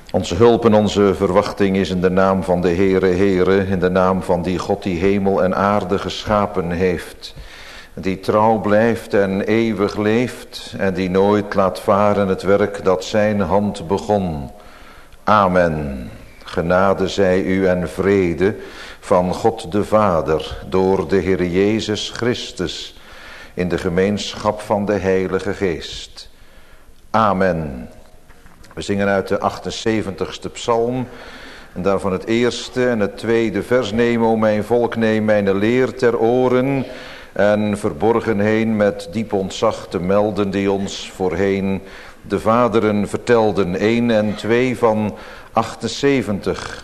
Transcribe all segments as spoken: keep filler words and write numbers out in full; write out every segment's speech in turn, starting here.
Onze hulp en onze verwachting is in de naam van de Heere, Heere, in de naam van die God die hemel en aarde geschapen heeft, die trouw blijft en eeuwig leeft en die nooit laat varen het werk dat zijn hand begon. Amen. Genade zij u en vrede van God de Vader door de Heer Jezus Christus in de gemeenschap van de Heilige Geest. Amen. We zingen uit de achtenzeventigste psalm en daarvan het eerste en het tweede vers. Neem, o mijn volk, neem mijn leer ter oren en verborgen heen met diep ontzag te melden die ons voorheen de vaderen vertelden. één en twee van achtenzeventig.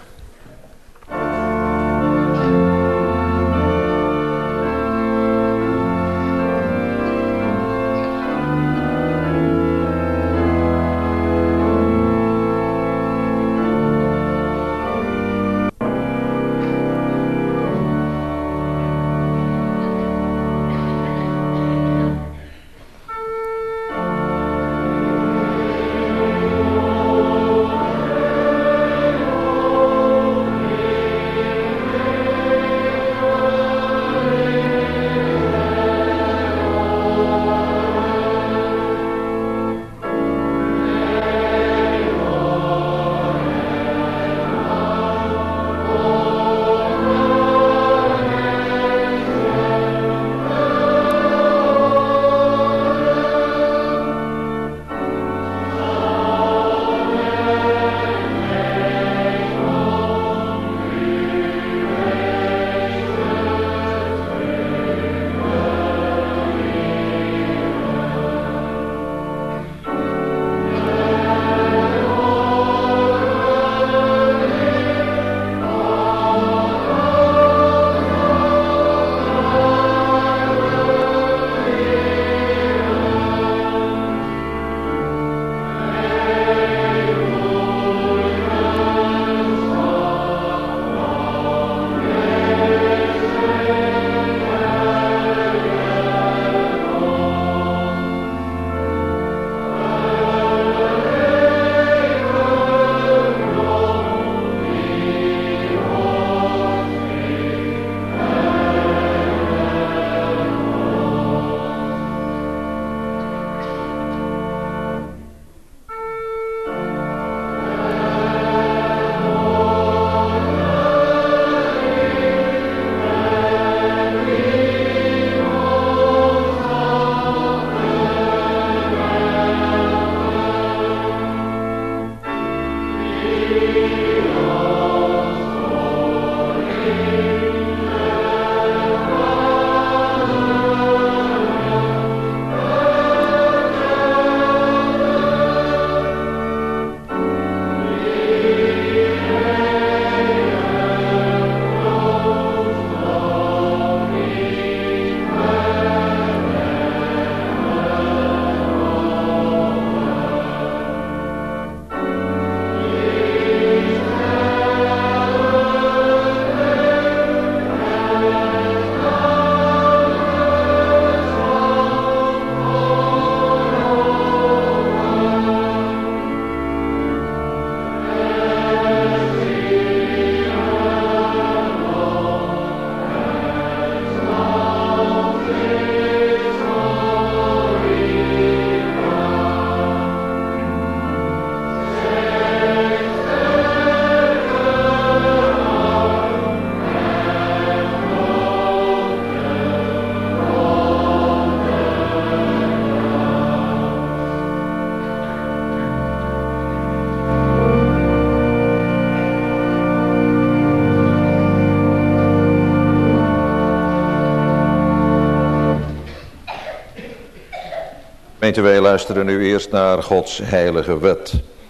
Gemeente, wij luisteren nu eerst naar Gods heilige wet.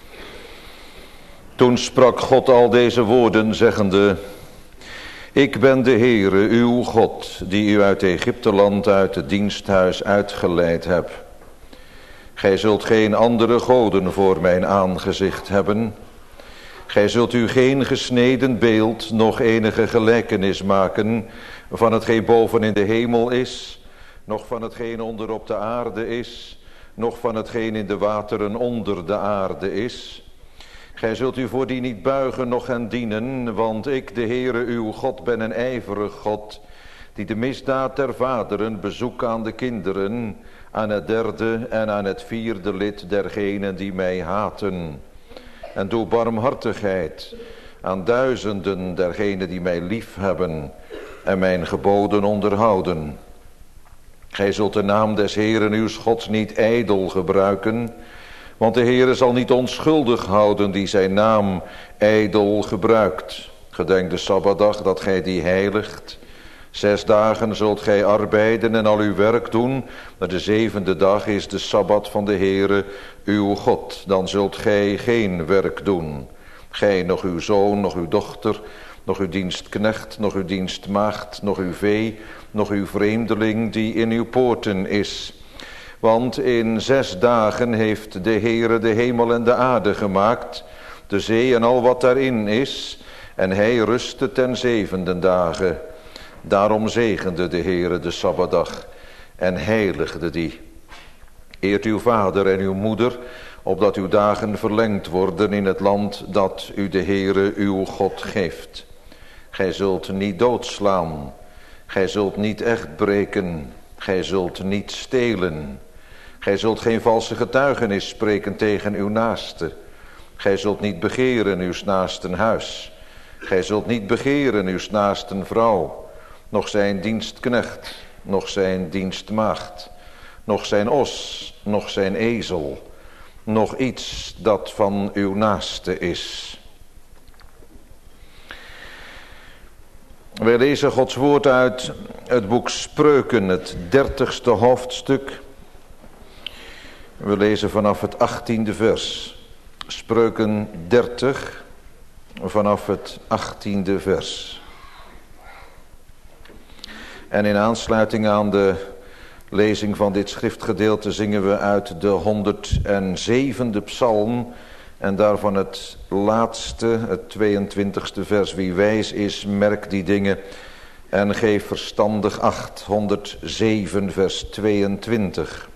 Toen sprak God al deze woorden, zeggende: Ik ben de Heere, uw God, die u uit Egypteland, uit het diensthuis uitgeleid heb. Gij zult geen andere goden voor mijn aangezicht hebben. Gij zult u geen gesneden beeld, noch enige gelijkenis maken van hetgeen boven in de hemel is, noch van hetgeen onder op de aarde is, noch van hetgeen in de wateren onder de aarde is. Gij zult u voor die niet buigen, noch hen dienen, want ik, de Heere uw God, ben een ijverig God, die de misdaad der vaderen bezoek aan de kinderen, aan het derde en aan het vierde lid dergenen die mij haten. En doe barmhartigheid aan duizenden dergenen die mij lief hebben en mijn geboden onderhouden. Gij zult de naam des Heeren uw Gods niet ijdel gebruiken, want de Heere zal niet onschuldig houden die zijn naam ijdel gebruikt. Gedenk de Sabbatdag dat gij die heiligt. Zes dagen zult gij arbeiden en al uw werk doen, maar de zevende dag is de Sabbat van de Heere uw God. Dan zult gij geen werk doen. Gij, nog uw zoon, nog uw dochter, nog uw dienstknecht, nog uw dienstmaagd, nog uw vee, nog uw vreemdeling die in uw poorten is. Want in zes dagen heeft de Heere de hemel en de aarde gemaakt, de zee en al wat daarin is, en hij rustte ten zevende dagen. Daarom zegende de Heere de Sabbatdag en heiligde die. Eert uw vader en uw moeder, opdat uw dagen verlengd worden in het land dat u de Heere uw God geeft. Gij zult niet doodslaan, gij zult niet echt breken, gij zult niet stelen. Gij zult geen valse getuigenis spreken tegen uw naaste. Gij zult niet begeren uw naasten huis. Gij zult niet begeren uw naasten vrouw, nog zijn dienstknecht, nog zijn dienstmaagd, nog zijn os, nog zijn ezel, nog iets dat van uw naaste is. Wij lezen Gods woord uit het boek Spreuken, het dertigste hoofdstuk. We lezen vanaf het achttiende vers. Spreuken dertig, vanaf het achttiende vers. En in aansluiting aan de lezing van dit schriftgedeelte zingen we uit de honderdzevende psalm. En daarvan het laatste, het tweeëntwintigste vers. Wie wijs is, merk die dingen en geef verstandig acht. honderdzeven vers tweeëntwintig.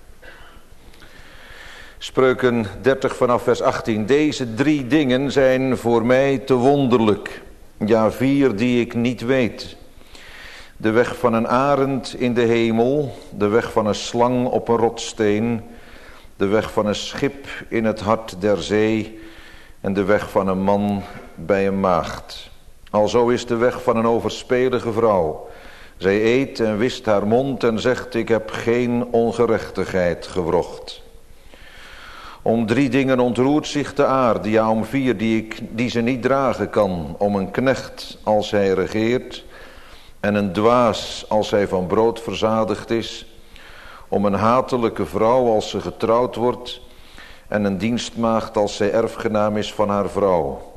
Spreuken dertig vanaf vers achttien. Deze drie dingen zijn voor mij te wonderlijk. Ja, vier die ik niet weet. De weg van een arend in de hemel. De weg van een slang op een rotsteen. De weg van een schip in het hart der zee. En de weg van een man bij een maagd. Alzo is de weg van een overspelige vrouw. Zij eet en wist haar mond en zegt: ik heb geen ongerechtigheid gewrocht. Om drie dingen ontroert zich de aarde, ja om vier die, ik, die ze niet dragen kan. Om een knecht als hij regeert en een dwaas als hij van brood verzadigd is. Om een hatelijke vrouw als ze getrouwd wordt en een dienstmaagd als zij erfgenaam is van haar vrouw.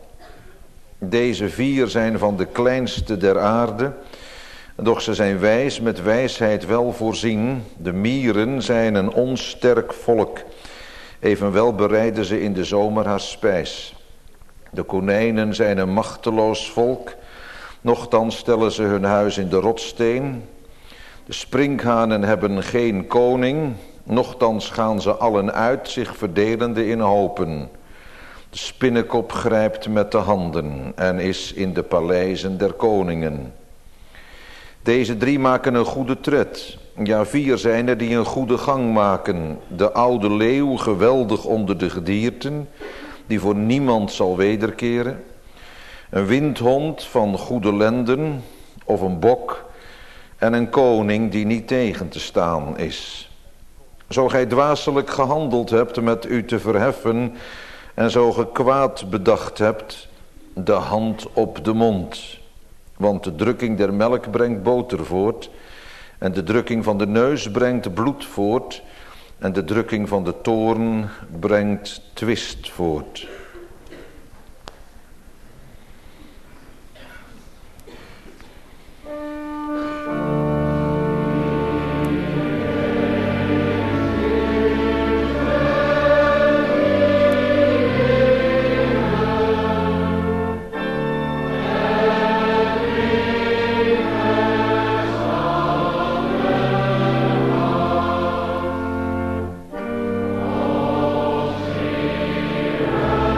Deze vier zijn van de kleinste der aarde, doch ze zijn wijs, met wijsheid wel voorzien. De mieren zijn een onsterk volk, evenwel bereiden ze in de zomer haar spijs. De konijnen zijn een machteloos volk, nochtans stellen ze hun huis in de rotssteen. De sprinkhanen hebben geen koning, nochtans gaan ze allen uit, zich verdelende in hopen. De spinnekop grijpt met de handen en is in de paleizen der koningen. Deze drie maken een goede tred. Ja, vier zijn er die een goede gang maken. De oude leeuw, geweldig onder de gedierten, die voor niemand zal wederkeren. Een windhond van goede lenden, of een bok, en een koning die niet tegen te staan is. Zo gij dwaaselijk gehandeld hebt met u te verheffen, en zo ge kwaad bedacht hebt, de hand op de mond. Want de drukking der melk brengt boter voort, en de drukking van de neus brengt bloed voort, en de drukking van de toorn brengt twist voort. Oh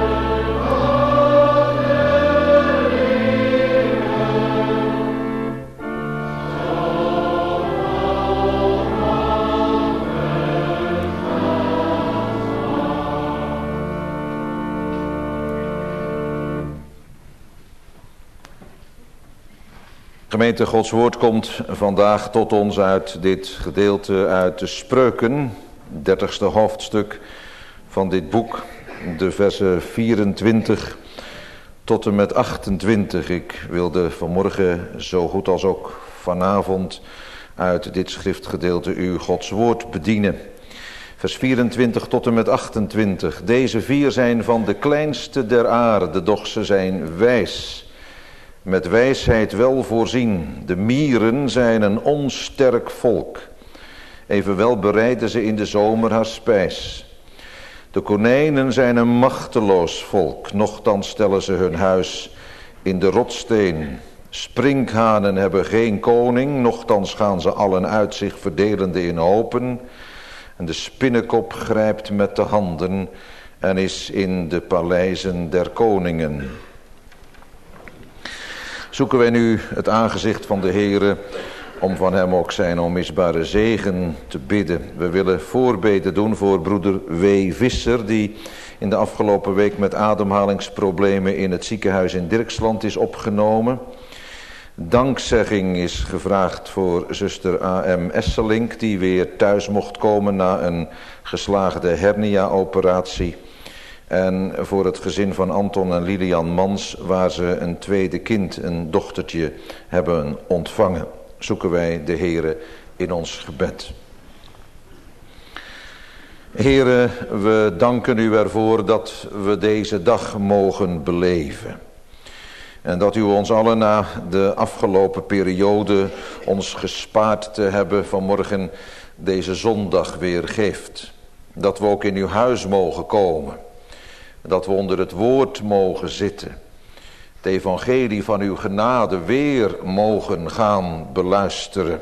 Gemeente, Gods woord komt vandaag tot ons uit dit gedeelte uit de Spreuken, dertigste hoofdstuk van dit boek, de versen vierentwintig tot en met achtentwintig. Ik wilde vanmorgen zo goed als ook vanavond uit dit schriftgedeelte u Gods woord bedienen. Vers vierentwintig tot en met achtentwintig. Deze vier zijn van de kleinste der aarde, doch ze zijn wijs. Met wijsheid wel voorzien. De mieren zijn een onsterk volk. Evenwel bereiden ze in de zomer haar spijs. De konijnen zijn een machteloos volk. Nochtans stellen ze hun huis in de rotsteen. Sprinkhanen hebben geen koning. Nochtans gaan ze allen uit zich verdelende in hopen. En de spinnekop grijpt met de handen en is in de paleizen der koningen. Zoeken wij nu het aangezicht van de Heere om van hem ook zijn onmisbare zegen te bidden. We willen voorbeden doen voor broeder W. Visser, die in de afgelopen week met ademhalingsproblemen in het ziekenhuis in Dirksland is opgenomen. Dankzegging is gevraagd voor zuster A M Esselink, die weer thuis mocht komen na een geslaagde hernia-operatie. En voor het gezin van Anton en Lilian Mans, waar ze een tweede kind, een dochtertje, hebben ontvangen. Zoeken wij de Heere in ons gebed. Heere, we danken u ervoor dat we deze dag mogen beleven. En dat u ons allen na de afgelopen periode ons gespaard te hebben vanmorgen deze zondag weer geeft. Dat we ook in uw huis mogen komen. Dat we onder het woord mogen zitten. Het evangelie van uw genade weer mogen gaan beluisteren.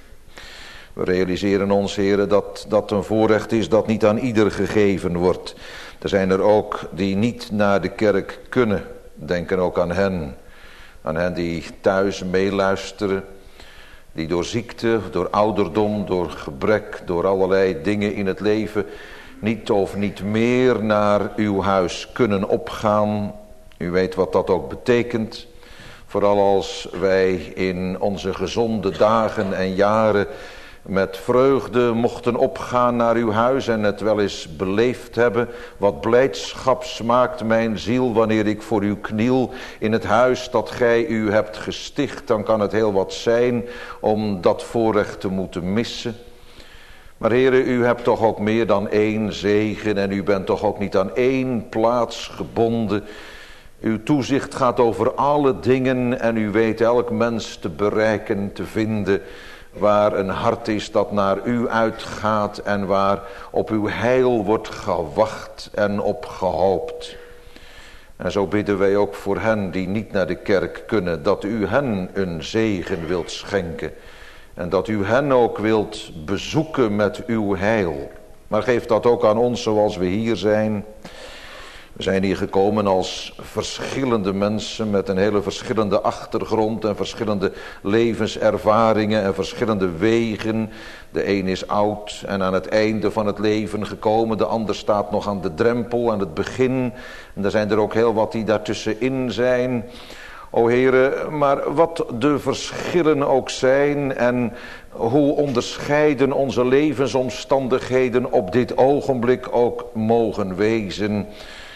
We realiseren ons, heren, dat dat een voorrecht is dat niet aan ieder gegeven wordt. Er zijn er ook die niet naar de kerk kunnen. Denken ook aan hen. Aan hen die thuis meeluisteren. Die door ziekte, door ouderdom, door gebrek, door allerlei dingen in het leven niet of niet meer naar uw huis kunnen opgaan. U weet wat dat ook betekent. Vooral als wij in onze gezonde dagen en jaren met vreugde mochten opgaan naar uw huis en het wel eens beleefd hebben. Wat blijdschap smaakt mijn ziel wanneer ik voor u kniel in het huis dat gij u hebt gesticht. Dan kan het heel wat zijn om dat voorrecht te moeten missen. Maar heren, u hebt toch ook meer dan één zegen en u bent toch ook niet aan één plaats gebonden. Uw toezicht gaat over alle dingen en u weet elk mens te bereiken, te vinden, waar een hart is dat naar u uitgaat en waar op uw heil wordt gewacht en op gehoopt. En zo bidden wij ook voor hen die niet naar de kerk kunnen, dat u hen een zegen wilt schenken. En dat u hen ook wilt bezoeken met uw heil. Maar geef dat ook aan ons zoals we hier zijn. We zijn hier gekomen als verschillende mensen met een hele verschillende achtergrond en verschillende levenservaringen en verschillende wegen. De een is oud en aan het einde van het leven gekomen, de ander staat nog aan de drempel, aan het begin. En er zijn er ook heel wat die daartussenin zijn. O Heere, maar wat de verschillen ook zijn en hoe onderscheiden onze levensomstandigheden op dit ogenblik ook mogen wezen.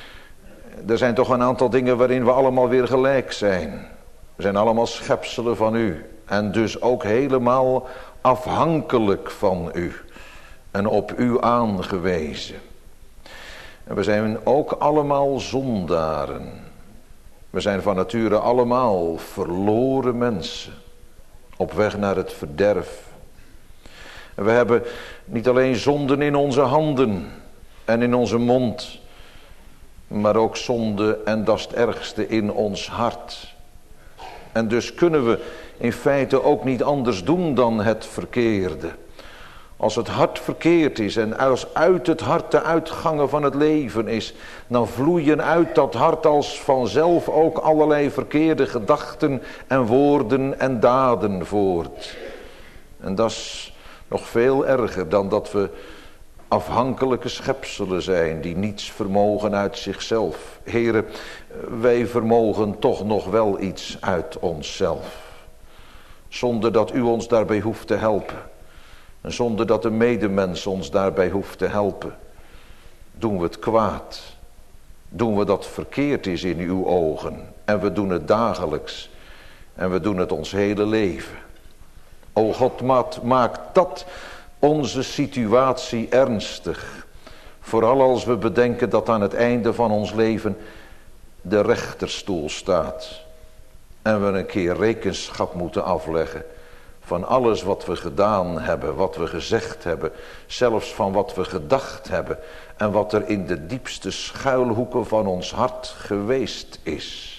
Er zijn toch een aantal dingen waarin we allemaal weer gelijk zijn. We zijn allemaal schepselen van u en dus ook helemaal afhankelijk van u en op u aangewezen. En we zijn ook allemaal zondaren. We zijn van nature allemaal verloren mensen, op weg naar het verderf. En we hebben niet alleen zonden in onze handen en in onze mond, maar ook zonde, en dat is het ergste, in ons hart. En dus kunnen we in feite ook niet anders doen dan het verkeerde. Als het hart verkeerd is en als uit het hart de uitgangen van het leven is, dan vloeien uit dat hart als vanzelf ook allerlei verkeerde gedachten en woorden en daden voort. En dat is nog veel erger dan dat we afhankelijke schepselen zijn die niets vermogen uit zichzelf. Heren, wij vermogen toch nog wel iets uit onszelf. zonder dat u ons daarbij hoeft te helpen. En zonder dat de medemens ons daarbij hoeft te helpen. Doen we het kwaad. Doen we dat verkeerd is in uw ogen. En we doen het dagelijks. En we doen het ons hele leven. O God, maakt dat onze situatie ernstig. Vooral als we bedenken dat aan het einde van ons leven de rechterstoel staat. En we een keer rekenschap moeten afleggen van alles wat we gedaan hebben, wat we gezegd hebben. Zelfs van wat we gedacht hebben en wat er in de diepste schuilhoeken van ons hart geweest is.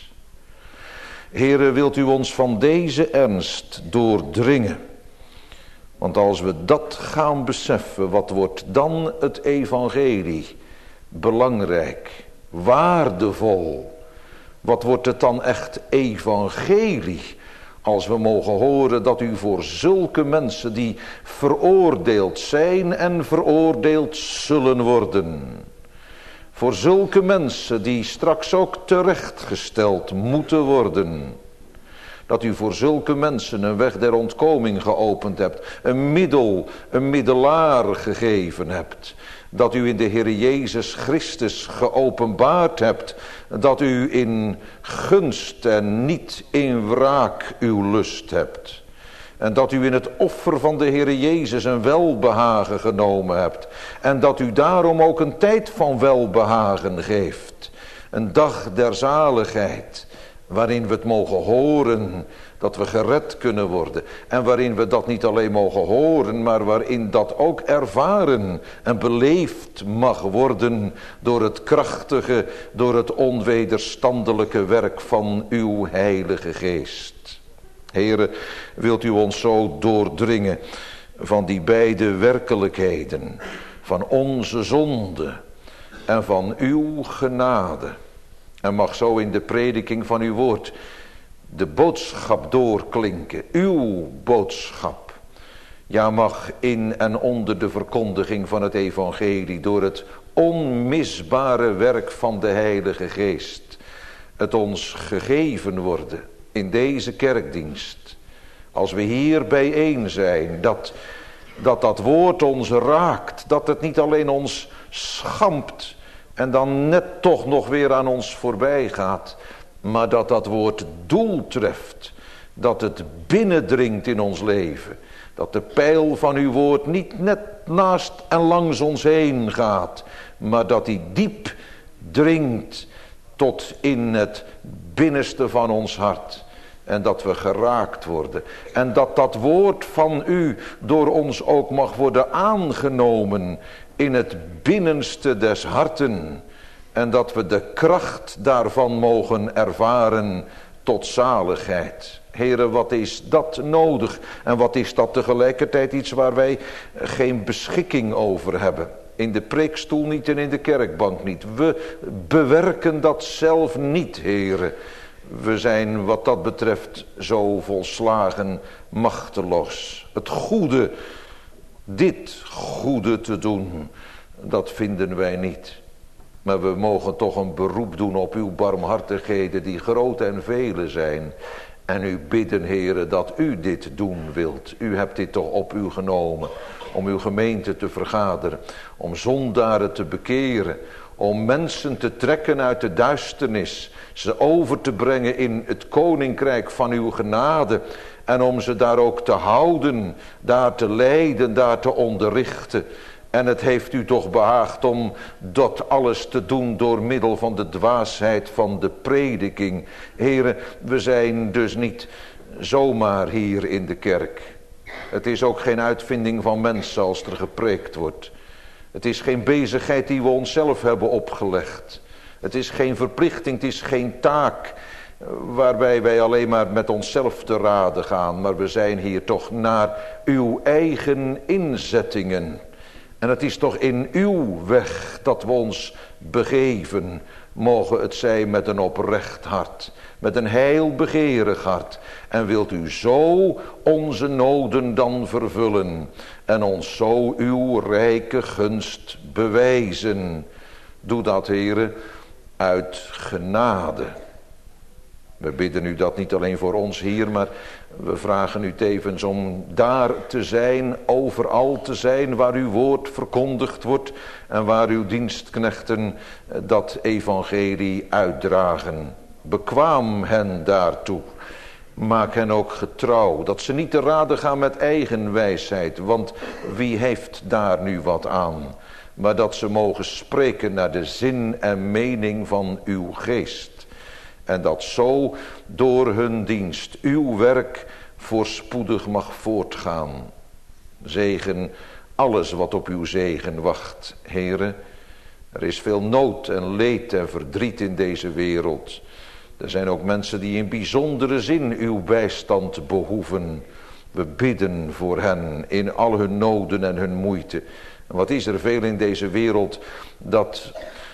Heere, wilt u ons van deze ernst doordringen? Want als we dat gaan beseffen, wat wordt dan het evangelie belangrijk, waardevol? Wat wordt het dan echt evangelie als we mogen horen dat u voor zulke mensen die veroordeeld zijn en veroordeeld zullen worden, voor zulke mensen die straks ook terechtgesteld moeten worden, dat u voor zulke mensen een weg der ontkoming geopend hebt, een middel, een middelaar gegeven hebt, dat u in de Heer Jezus Christus geopenbaard hebt, dat u in gunst en niet in wraak uw lust hebt. En dat u in het offer van de Heer Jezus een welbehagen genomen hebt. En dat u daarom ook een tijd van welbehagen geeft. Een dag der zaligheid, waarin we het mogen horen dat we gered kunnen worden. En waarin we dat niet alleen mogen horen, maar waarin dat ook ervaren en beleefd mag worden door het krachtige, door het onwederstandelijke werk van uw Heilige Geest. Heere, wilt u ons zo doordringen van die beide werkelijkheden, van onze zonde en van uw genade. En mag zo in de prediking van uw woord de boodschap doorklinken, uw boodschap. Ja, mag in en onder de verkondiging van het evangelie, door het onmisbare werk van de Heilige Geest, het ons gegeven worden in deze kerkdienst. Als we hier bijeen zijn, dat dat, dat woord ons raakt, dat het niet alleen ons schampt en dan net toch nog weer aan ons voorbij gaat, maar dat dat woord doel treft, dat het binnendringt in ons leven. Dat de pijl van uw woord niet net naast en langs ons heen gaat, maar dat die diep dringt tot in het binnenste van ons hart. En dat we geraakt worden. En dat dat woord van u door ons ook mag worden aangenomen in het binnenste des harten. En dat we de kracht daarvan mogen ervaren tot zaligheid. Heren, wat is dat nodig? En wat is dat tegelijkertijd iets waar wij geen beschikking over hebben? In de preekstoel niet en in de kerkbank niet. We bewerken dat zelf niet, heren. We zijn wat dat betreft zo volslagen machteloos. Het goede, dit goede te doen, dat vinden wij niet. Maar we mogen toch een beroep doen op uw barmhartigheden die groot en vele zijn. En u bidden, heren, dat u dit doen wilt. U hebt dit toch op u genomen om uw gemeente te vergaderen. Om zondaren te bekeren. Om mensen te trekken uit de duisternis. Ze over te brengen in het koninkrijk van uw genade. En om ze daar ook te houden. Daar te leiden, daar te onderrichten. En het heeft u toch behaagd om dat alles te doen door middel van de dwaasheid van de prediking. Heren, we zijn dus niet zomaar hier in de kerk. Het is ook geen uitvinding van mensen als er gepreekt wordt. Het is geen bezigheid die we onszelf hebben opgelegd. Het is geen verplichting, het is geen taak waarbij wij alleen maar met onszelf te raden gaan. Maar we zijn hier toch naar uw eigen inzettingen. En het is toch in uw weg dat we ons begeven. Mogen het zijn met een oprecht hart. Met een heilbegeerig hart. En wilt u zo onze noden dan vervullen. En ons zo uw rijke gunst bewijzen. Doe dat, heren, uit genade. We bidden u dat niet alleen voor ons hier, maar we vragen u tevens om daar te zijn, overal te zijn waar uw woord verkondigd wordt en waar uw dienstknechten dat evangelie uitdragen. Bekwaam hen daartoe. Maak hen ook getrouw, dat ze niet te raden gaan met eigen wijsheid, want wie heeft daar nu wat aan? Maar dat ze mogen spreken naar de zin en mening van uw geest. En dat zo door hun dienst uw werk voorspoedig mag voortgaan. Zegen alles wat op uw zegen wacht, Heere. Er is veel nood en leed en verdriet in deze wereld. Er zijn ook mensen die in bijzondere zin uw bijstand behoeven. We bidden voor hen in al hun noden en hun moeite. En wat is er veel in deze wereld dat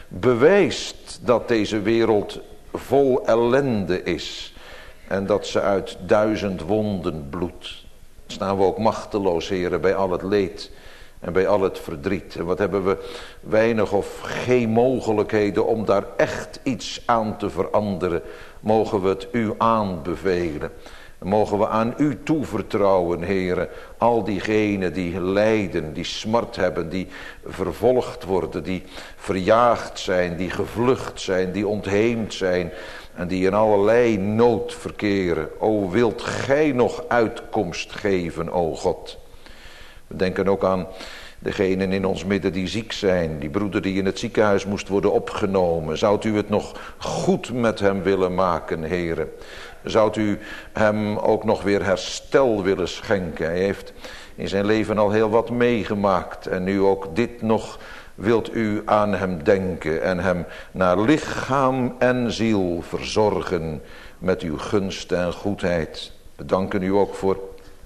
bewijst dat deze wereld vol ellende is. En dat ze uit duizend wonden bloedt. Staan we ook machteloos, Heere, bij al het leed en bij al het verdriet. En wat hebben we weinig of geen mogelijkheden om daar echt iets aan te veranderen. Mogen we het u aanbevelen. Mogen we aan u toevertrouwen, Heere, al diegenen die lijden, die smart hebben, die vervolgd worden, die verjaagd zijn, die gevlucht zijn, die ontheemd zijn en die in allerlei nood verkeren. O, wilt gij nog uitkomst geven, o God. We denken ook aan degenen in ons midden die ziek zijn, die broeder die in het ziekenhuis moest worden opgenomen. Zoudt u het nog goed met hem willen maken, Heere? Zoudt u hem ook nog weer herstel willen schenken? Hij heeft in zijn leven al heel wat meegemaakt. En nu ook dit nog wilt u aan hem denken. En hem naar lichaam en ziel verzorgen met uw gunst en goedheid. We danken u ook voor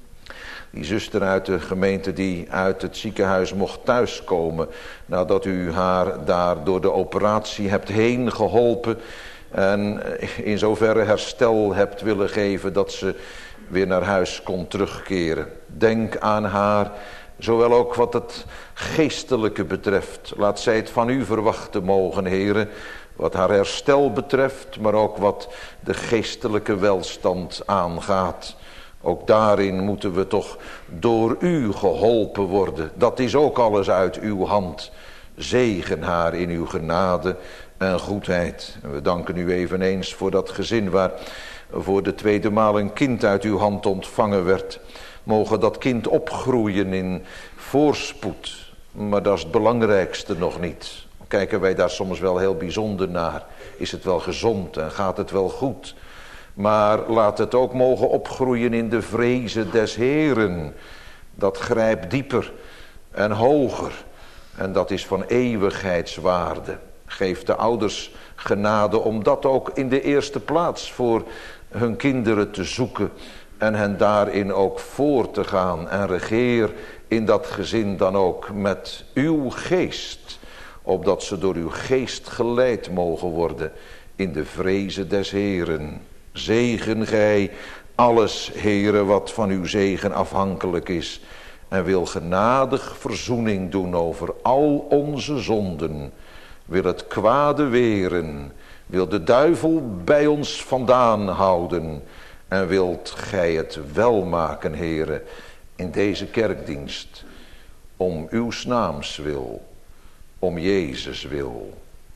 die zuster uit de gemeente die uit het ziekenhuis mocht thuiskomen. Nadat u haar daar door de operatie hebt heen geholpen. En in zoverre herstel hebt willen geven dat ze weer naar huis kon terugkeren. Denk aan haar, zowel ook wat het geestelijke betreft. Laat zij het van u verwachten mogen, Heere. Wat haar herstel betreft, maar ook wat de geestelijke welstand aangaat. Ook daarin moeten we toch door u geholpen worden. Dat is ook alles uit uw hand. Zegen haar in uw genade en goedheid. En we danken u eveneens voor dat gezin waar voor de tweede maal een kind uit uw hand ontvangen werd. Mogen dat kind opgroeien in voorspoed. Maar dat is het belangrijkste nog niet. Kijken wij daar soms wel heel bijzonder naar. Is het wel gezond en gaat het wel goed? Maar laat het ook mogen opgroeien in de vrezen des Heeren. Dat grijpt dieper en hoger. En dat is van eeuwigheidswaarde. Geef de ouders genade om dat ook in de eerste plaats voor hun kinderen te zoeken. En hen daarin ook voor te gaan. En regeer in dat gezin dan ook met uw geest. Opdat ze door uw geest geleid mogen worden in de vrezen des Heeren. Zegen gij alles, Heere, wat van uw zegen afhankelijk is. En wil genadig verzoening doen over al onze zonden. Wil het kwade weren. Wil de duivel bij ons vandaan houden. En wilt gij het wel maken, Heere, in deze kerkdienst. Om uw naams wil. Om Jezus wil.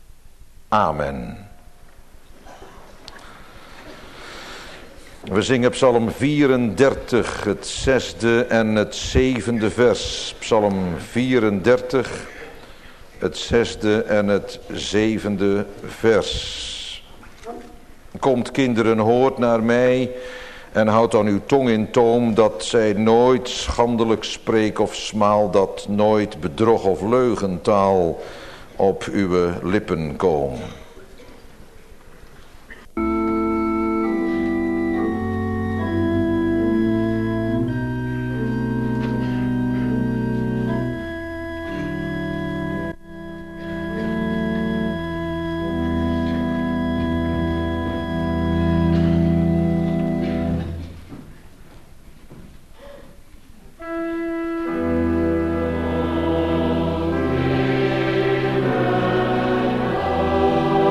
Amen. We zingen Psalm vierendertig, het zesde en het zevende vers. Psalm vierendertig, het zesde en het zevende vers. Komt kinderen, hoort naar mij en houd dan uw tong in toom, dat zij nooit schandelijk spreek of smaal, dat nooit bedrog of leugentaal op uw lippen komen. Amen.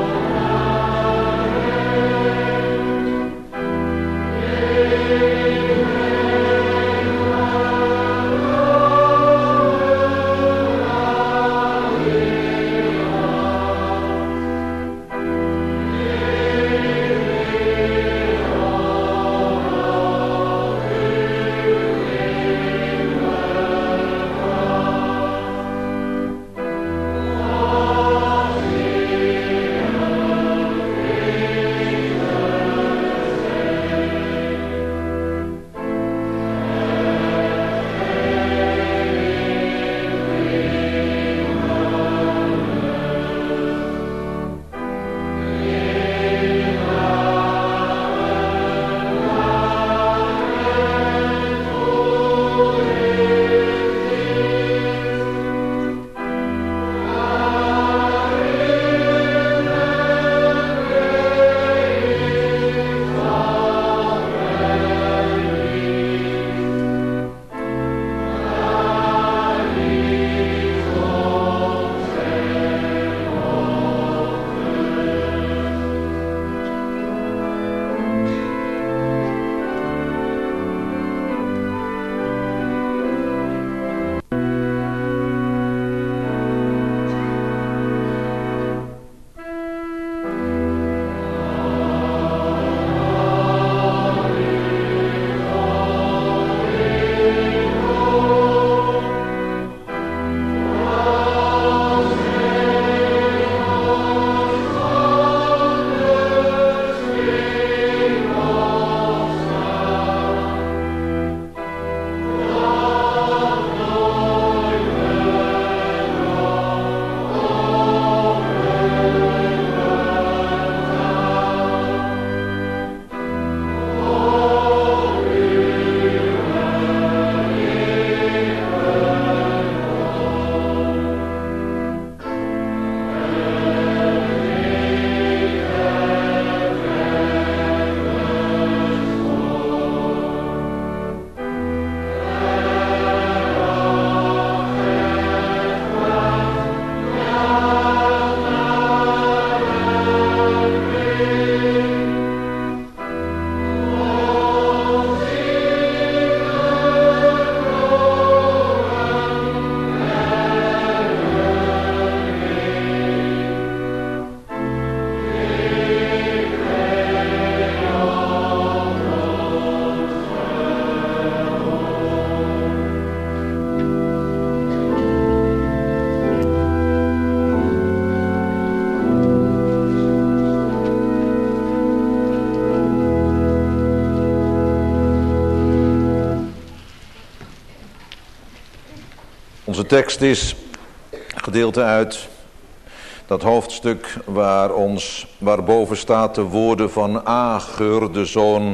Onze tekst is gedeelte uit dat hoofdstuk waar ons, waarboven staat de woorden van Agur, de zoon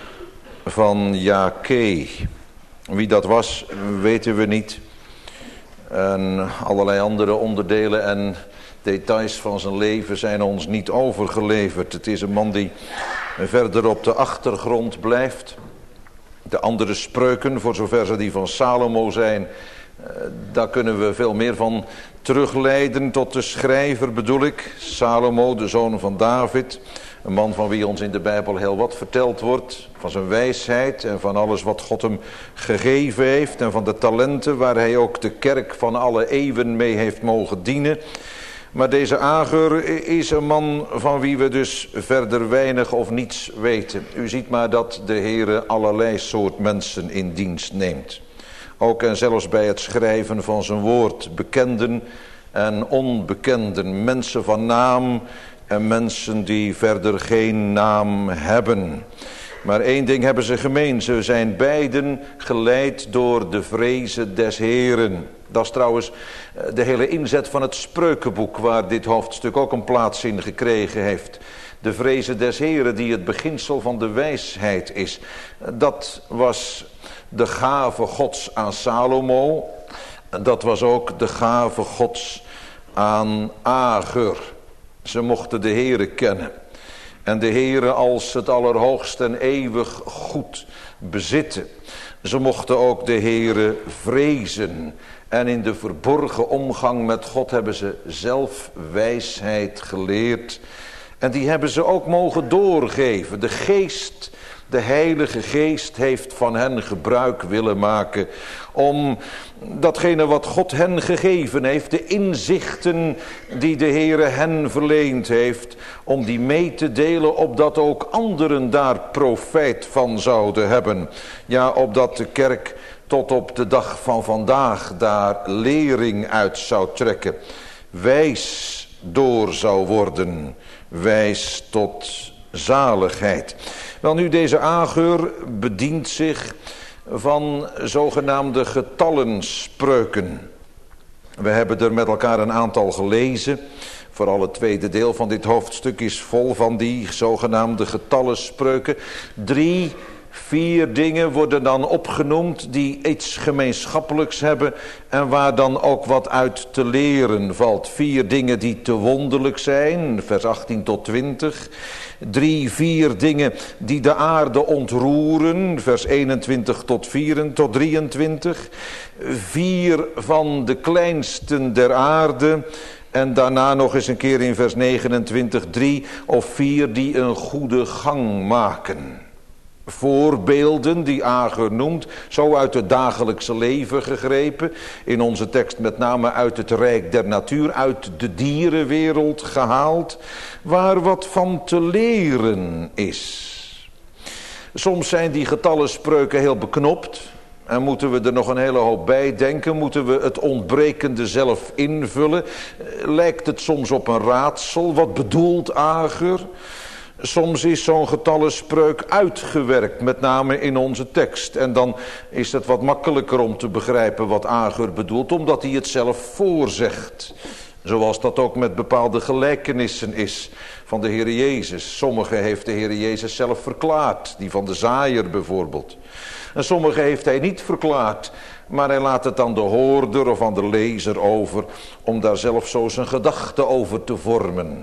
van Jake. Wie dat was, weten we niet. En allerlei andere onderdelen en details van zijn leven zijn ons niet overgeleverd. Het is een man die verder op de achtergrond blijft. De andere spreuken, voor zover ze die van Salomo zijn, daar kunnen we veel meer van terugleiden tot de schrijver, bedoel ik. Salomo, de zoon van David. Een man van wie ons in de Bijbel heel wat verteld wordt. Van zijn wijsheid en van alles wat God hem gegeven heeft. En van de talenten waar hij ook de kerk van alle eeuwen mee heeft mogen dienen. Maar deze Agur is een man van wie we dus verder weinig of niets weten. U ziet maar dat de Heere allerlei soort mensen in dienst neemt. Ook en zelfs bij het schrijven van zijn woord. Bekenden en onbekenden. Mensen van naam en mensen die verder geen naam hebben. Maar één ding hebben ze gemeen. Ze zijn beiden geleid door de vrezen des Heeren. Dat is trouwens de hele inzet van het Spreukenboek, waar dit hoofdstuk ook een plaats in gekregen heeft. De vrezen des Heeren, die het beginsel van de wijsheid is. Dat was de gave Gods aan Salomo. Dat was ook de gave Gods aan Agur. Ze mochten de Heere kennen. En de Heere als het allerhoogst en eeuwig goed bezitten. Ze mochten ook de Heere vrezen. En in de verborgen omgang met God hebben ze zelf wijsheid geleerd. En die hebben ze ook mogen doorgeven. De geest, de Heilige Geest heeft van hen gebruik willen maken. Om datgene wat God hen gegeven heeft, de inzichten die de Heere hen verleend heeft, om die mee te delen, opdat ook anderen daar profijt van zouden hebben. Ja, opdat de kerk tot op de dag van vandaag daar lering uit zou trekken. Wijs door zou worden. Wijs tot zaligheid. Wel nu, deze Agur bedient zich van zogenaamde getallenspreuken. We hebben er met elkaar een aantal gelezen. Vooral het tweede deel van dit hoofdstuk is vol van die zogenaamde getallenspreuken. Drie, vier dingen worden dan opgenoemd die iets gemeenschappelijks hebben en waar dan ook wat uit te leren valt. Vier dingen die te wonderlijk zijn, vers achttien tot twintig. Drie, vier dingen die de aarde ontroeren, vers eenentwintig tot vier, tot drieëntwintig. Vier van de kleinsten der aarde. En daarna nog eens een keer in vers negenentwintig, drie of vier die een goede gang maken. Voorbeelden die Agur noemt, zo uit het dagelijkse leven gegrepen. In onze tekst met name uit het rijk der natuur, uit de dierenwereld gehaald. Waar wat van te leren is. Soms zijn die getallenspreuken heel beknopt. En moeten we er nog een hele hoop bij denken. Moeten we het ontbrekende zelf invullen. Lijkt het soms op een raadsel. Wat bedoelt Agur? Soms is zo'n getallenspreuk uitgewerkt, met name in onze tekst. En dan is het wat makkelijker om te begrijpen wat Agur bedoelt, omdat hij het zelf voorzegt. Zoals dat ook met bepaalde gelijkenissen is van de Heer Jezus. Sommige heeft de Heer Jezus zelf verklaard, die van de zaaier bijvoorbeeld. En sommige heeft hij niet verklaard, maar hij laat het aan de hoorder of aan de lezer over, om daar zelf zo zijn gedachte over te vormen.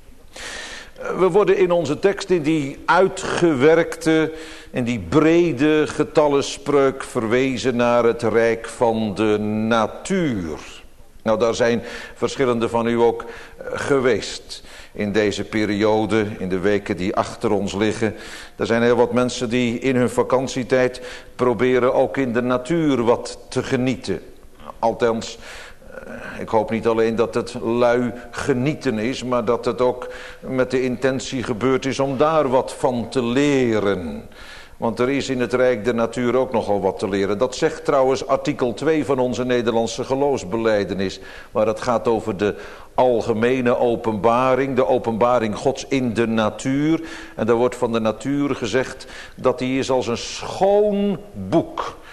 We worden in onze tekst in die uitgewerkte, in die brede getallenspreuk verwezen naar het rijk van de natuur. Nou, daar zijn verschillende van u ook geweest in deze periode, in de weken die achter ons liggen. Er zijn heel wat mensen die in hun vakantietijd proberen ook in de natuur wat te genieten. Althans, ik hoop niet alleen dat het lui genieten is, maar dat het ook met de intentie gebeurd is om daar wat van te leren. Want er is in het rijk der natuur ook nogal wat te leren. Dat zegt trouwens artikel twee van onze Nederlandse geloofsbelijdenis, waar het gaat over de algemene openbaring, de openbaring Gods in de natuur. En daar wordt van de natuur gezegd dat die is als een schoon boek,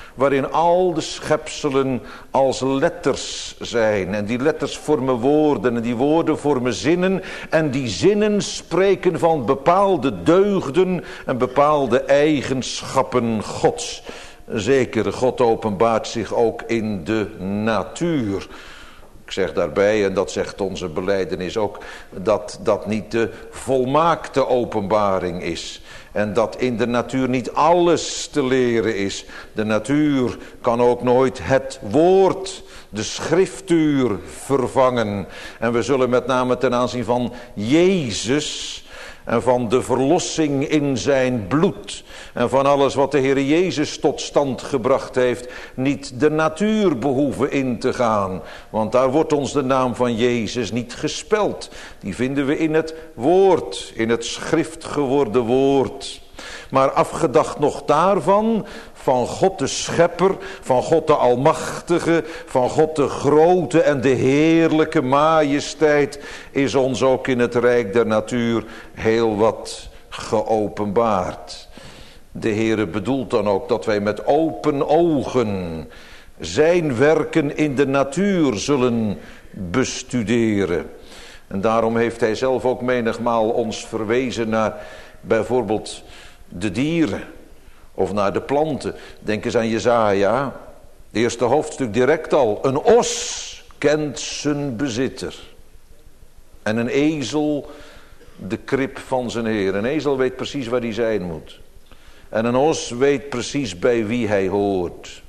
waarin al de schepselen als letters zijn. En die letters vormen woorden en die woorden vormen zinnen. En die zinnen spreken van bepaalde deugden en bepaalde eigenschappen Gods. Zeker, God openbaart zich ook in de natuur. Ik zeg daarbij, en dat zegt onze belijdenis ook, dat dat niet de volmaakte openbaring is. En dat in de natuur niet alles te leren is. De natuur kan ook nooit het woord, de schriftuur vervangen. En we zullen met name ten aanzien van Jezus en van de verlossing in zijn bloed en van alles wat de Heer Jezus tot stand gebracht heeft, niet de natuur behoeven in te gaan. Want daar wordt ons de naam van Jezus niet gespeld. Die vinden we in het woord, in het schrift geworden woord. Maar afgedacht nog daarvan, van God de schepper, van God de almachtige, van God de grote en de heerlijke majesteit, is ons ook in het rijk der natuur heel wat geopenbaard. De Heere bedoelt dan ook dat wij met open ogen zijn werken in de natuur zullen bestuderen. En daarom heeft hij zelf ook menigmaal ons verwezen naar bijvoorbeeld de dieren of naar de planten. Denk eens aan Jesaja, het eerste hoofdstuk direct al. Een os kent zijn bezitter en een ezel de krib van zijn heer. Een ezel weet precies waar hij zijn moet. En een os weet precies bij wie hij hoort.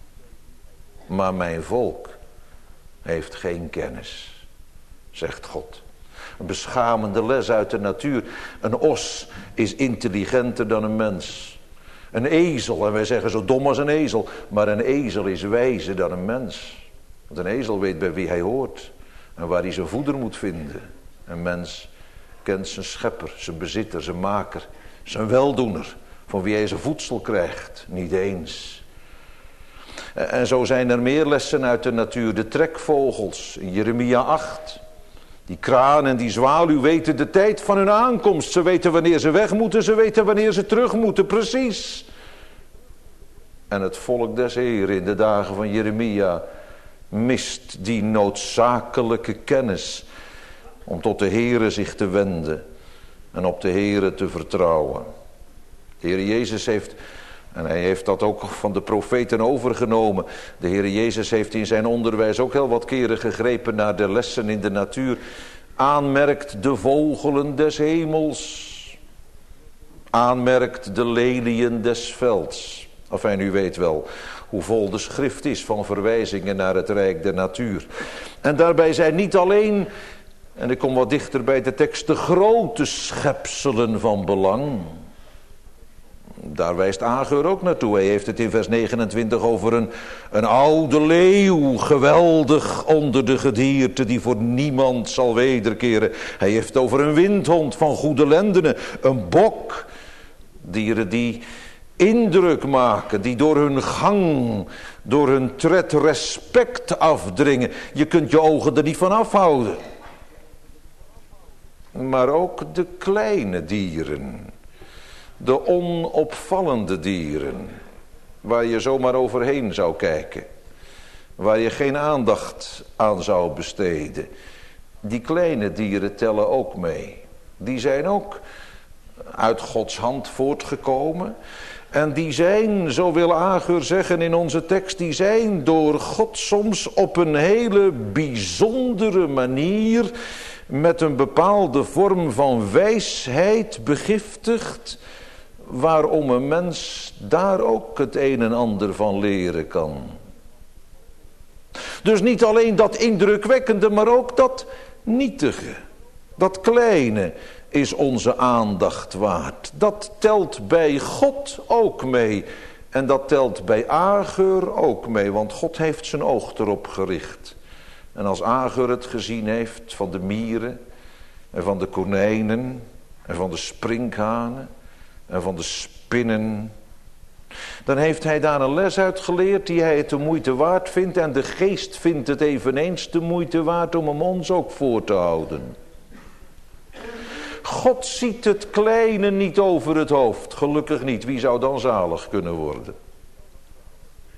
Maar mijn volk heeft geen kennis, zegt God. Een beschamende les uit de natuur. Een os is intelligenter dan een mens. Een ezel, en wij zeggen zo dom als een ezel. Maar een ezel is wijzer dan een mens. Want een ezel weet bij wie hij hoort. En waar hij zijn voeder moet vinden. Een mens kent zijn schepper, zijn bezitter, zijn maker. Zijn weldoener. Van wie hij zijn voedsel krijgt. Niet eens. En zo zijn er meer lessen uit de natuur. De trekvogels in Jeremia acht. Die kraan en die zwaluw weten de tijd van hun aankomst. Ze weten wanneer ze weg moeten. Ze weten wanneer ze terug moeten. Precies. En het volk des Heeren in de dagen van Jeremia mist die noodzakelijke kennis. Om tot de Heere zich te wenden. En op de Heere te vertrouwen. De Heer Jezus heeft, en hij heeft dat ook van de profeten overgenomen. De Heer Jezus heeft in zijn onderwijs ook heel wat keren gegrepen naar de lessen in de natuur. Aanmerkt de vogelen des hemels. Aanmerkt de leliën des velds. Enfin, u weet wel hoe vol de schrift is van verwijzingen naar het rijk der natuur. En daarbij zijn niet alleen, en ik kom wat dichter bij de tekst, de grote schepselen van belang. Daar wijst Agur ook naartoe. Hij heeft het in vers negenentwintig over een, een oude leeuw, geweldig onder de gedierte die voor niemand zal wederkeren. Hij heeft het over een windhond van goede lendenen, een bok, dieren die indruk maken, die door hun gang, door hun tred respect afdringen. Je kunt je ogen er niet van afhouden. Maar ook de kleine dieren. De onopvallende dieren, waar je zomaar overheen zou kijken, waar je geen aandacht aan zou besteden. Die kleine dieren tellen ook mee. Die zijn ook uit Gods hand voortgekomen. En die zijn, zo wil Agur zeggen in onze tekst, die zijn door God soms op een hele bijzondere manier, met een bepaalde vorm van wijsheid begiftigd, waarom een mens daar ook het een en ander van leren kan. Dus niet alleen dat indrukwekkende, maar ook dat nietige, dat kleine is onze aandacht waard. Dat telt bij God ook mee. En dat telt bij Agur ook mee, want God heeft zijn oog erop gericht. En als Agur het gezien heeft van de mieren en van de konijnen en van de sprinkhanen en van de spinnen, dan heeft hij daar een les uit geleerd die hij het de moeite waard vindt. En de geest vindt het eveneens de moeite waard om hem ons ook voor te houden. God ziet het kleine niet over het hoofd. Gelukkig niet. Wie zou dan zalig kunnen worden?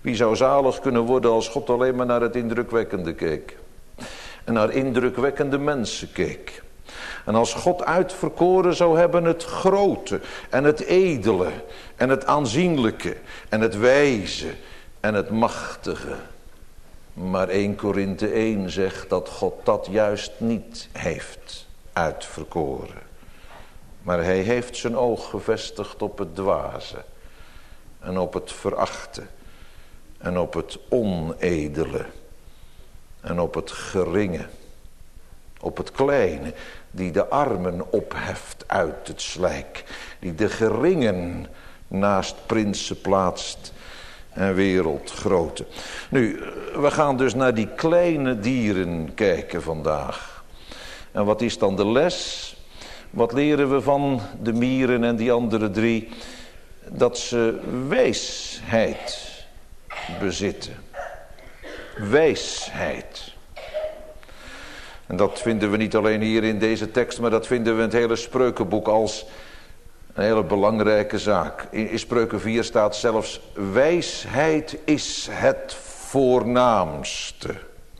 Wie zou zalig kunnen worden als God alleen maar naar het indrukwekkende keek? En naar indrukwekkende mensen keek. En als God uitverkoren zou hebben het grote en het edele en het aanzienlijke en het wijze en het machtige. Maar eerste Korinthe één zegt dat God dat juist niet heeft uitverkoren. Maar hij heeft zijn oog gevestigd op het dwaze en op het verachte en op het onedele en op het geringe, op het kleine, die de armen opheft uit het slijk, die de geringen naast prinsen plaatst en wereldgrote. Nu, we gaan dus naar die kleine dieren kijken vandaag. En wat is dan de les? Wat leren we van de mieren en die andere drie? Dat ze wijsheid bezitten. Wijsheid. En dat vinden we niet alleen hier in deze tekst, maar dat vinden we in het hele Spreukenboek als een hele belangrijke zaak. In Spreuken vier staat zelfs: wijsheid is het voornaamste.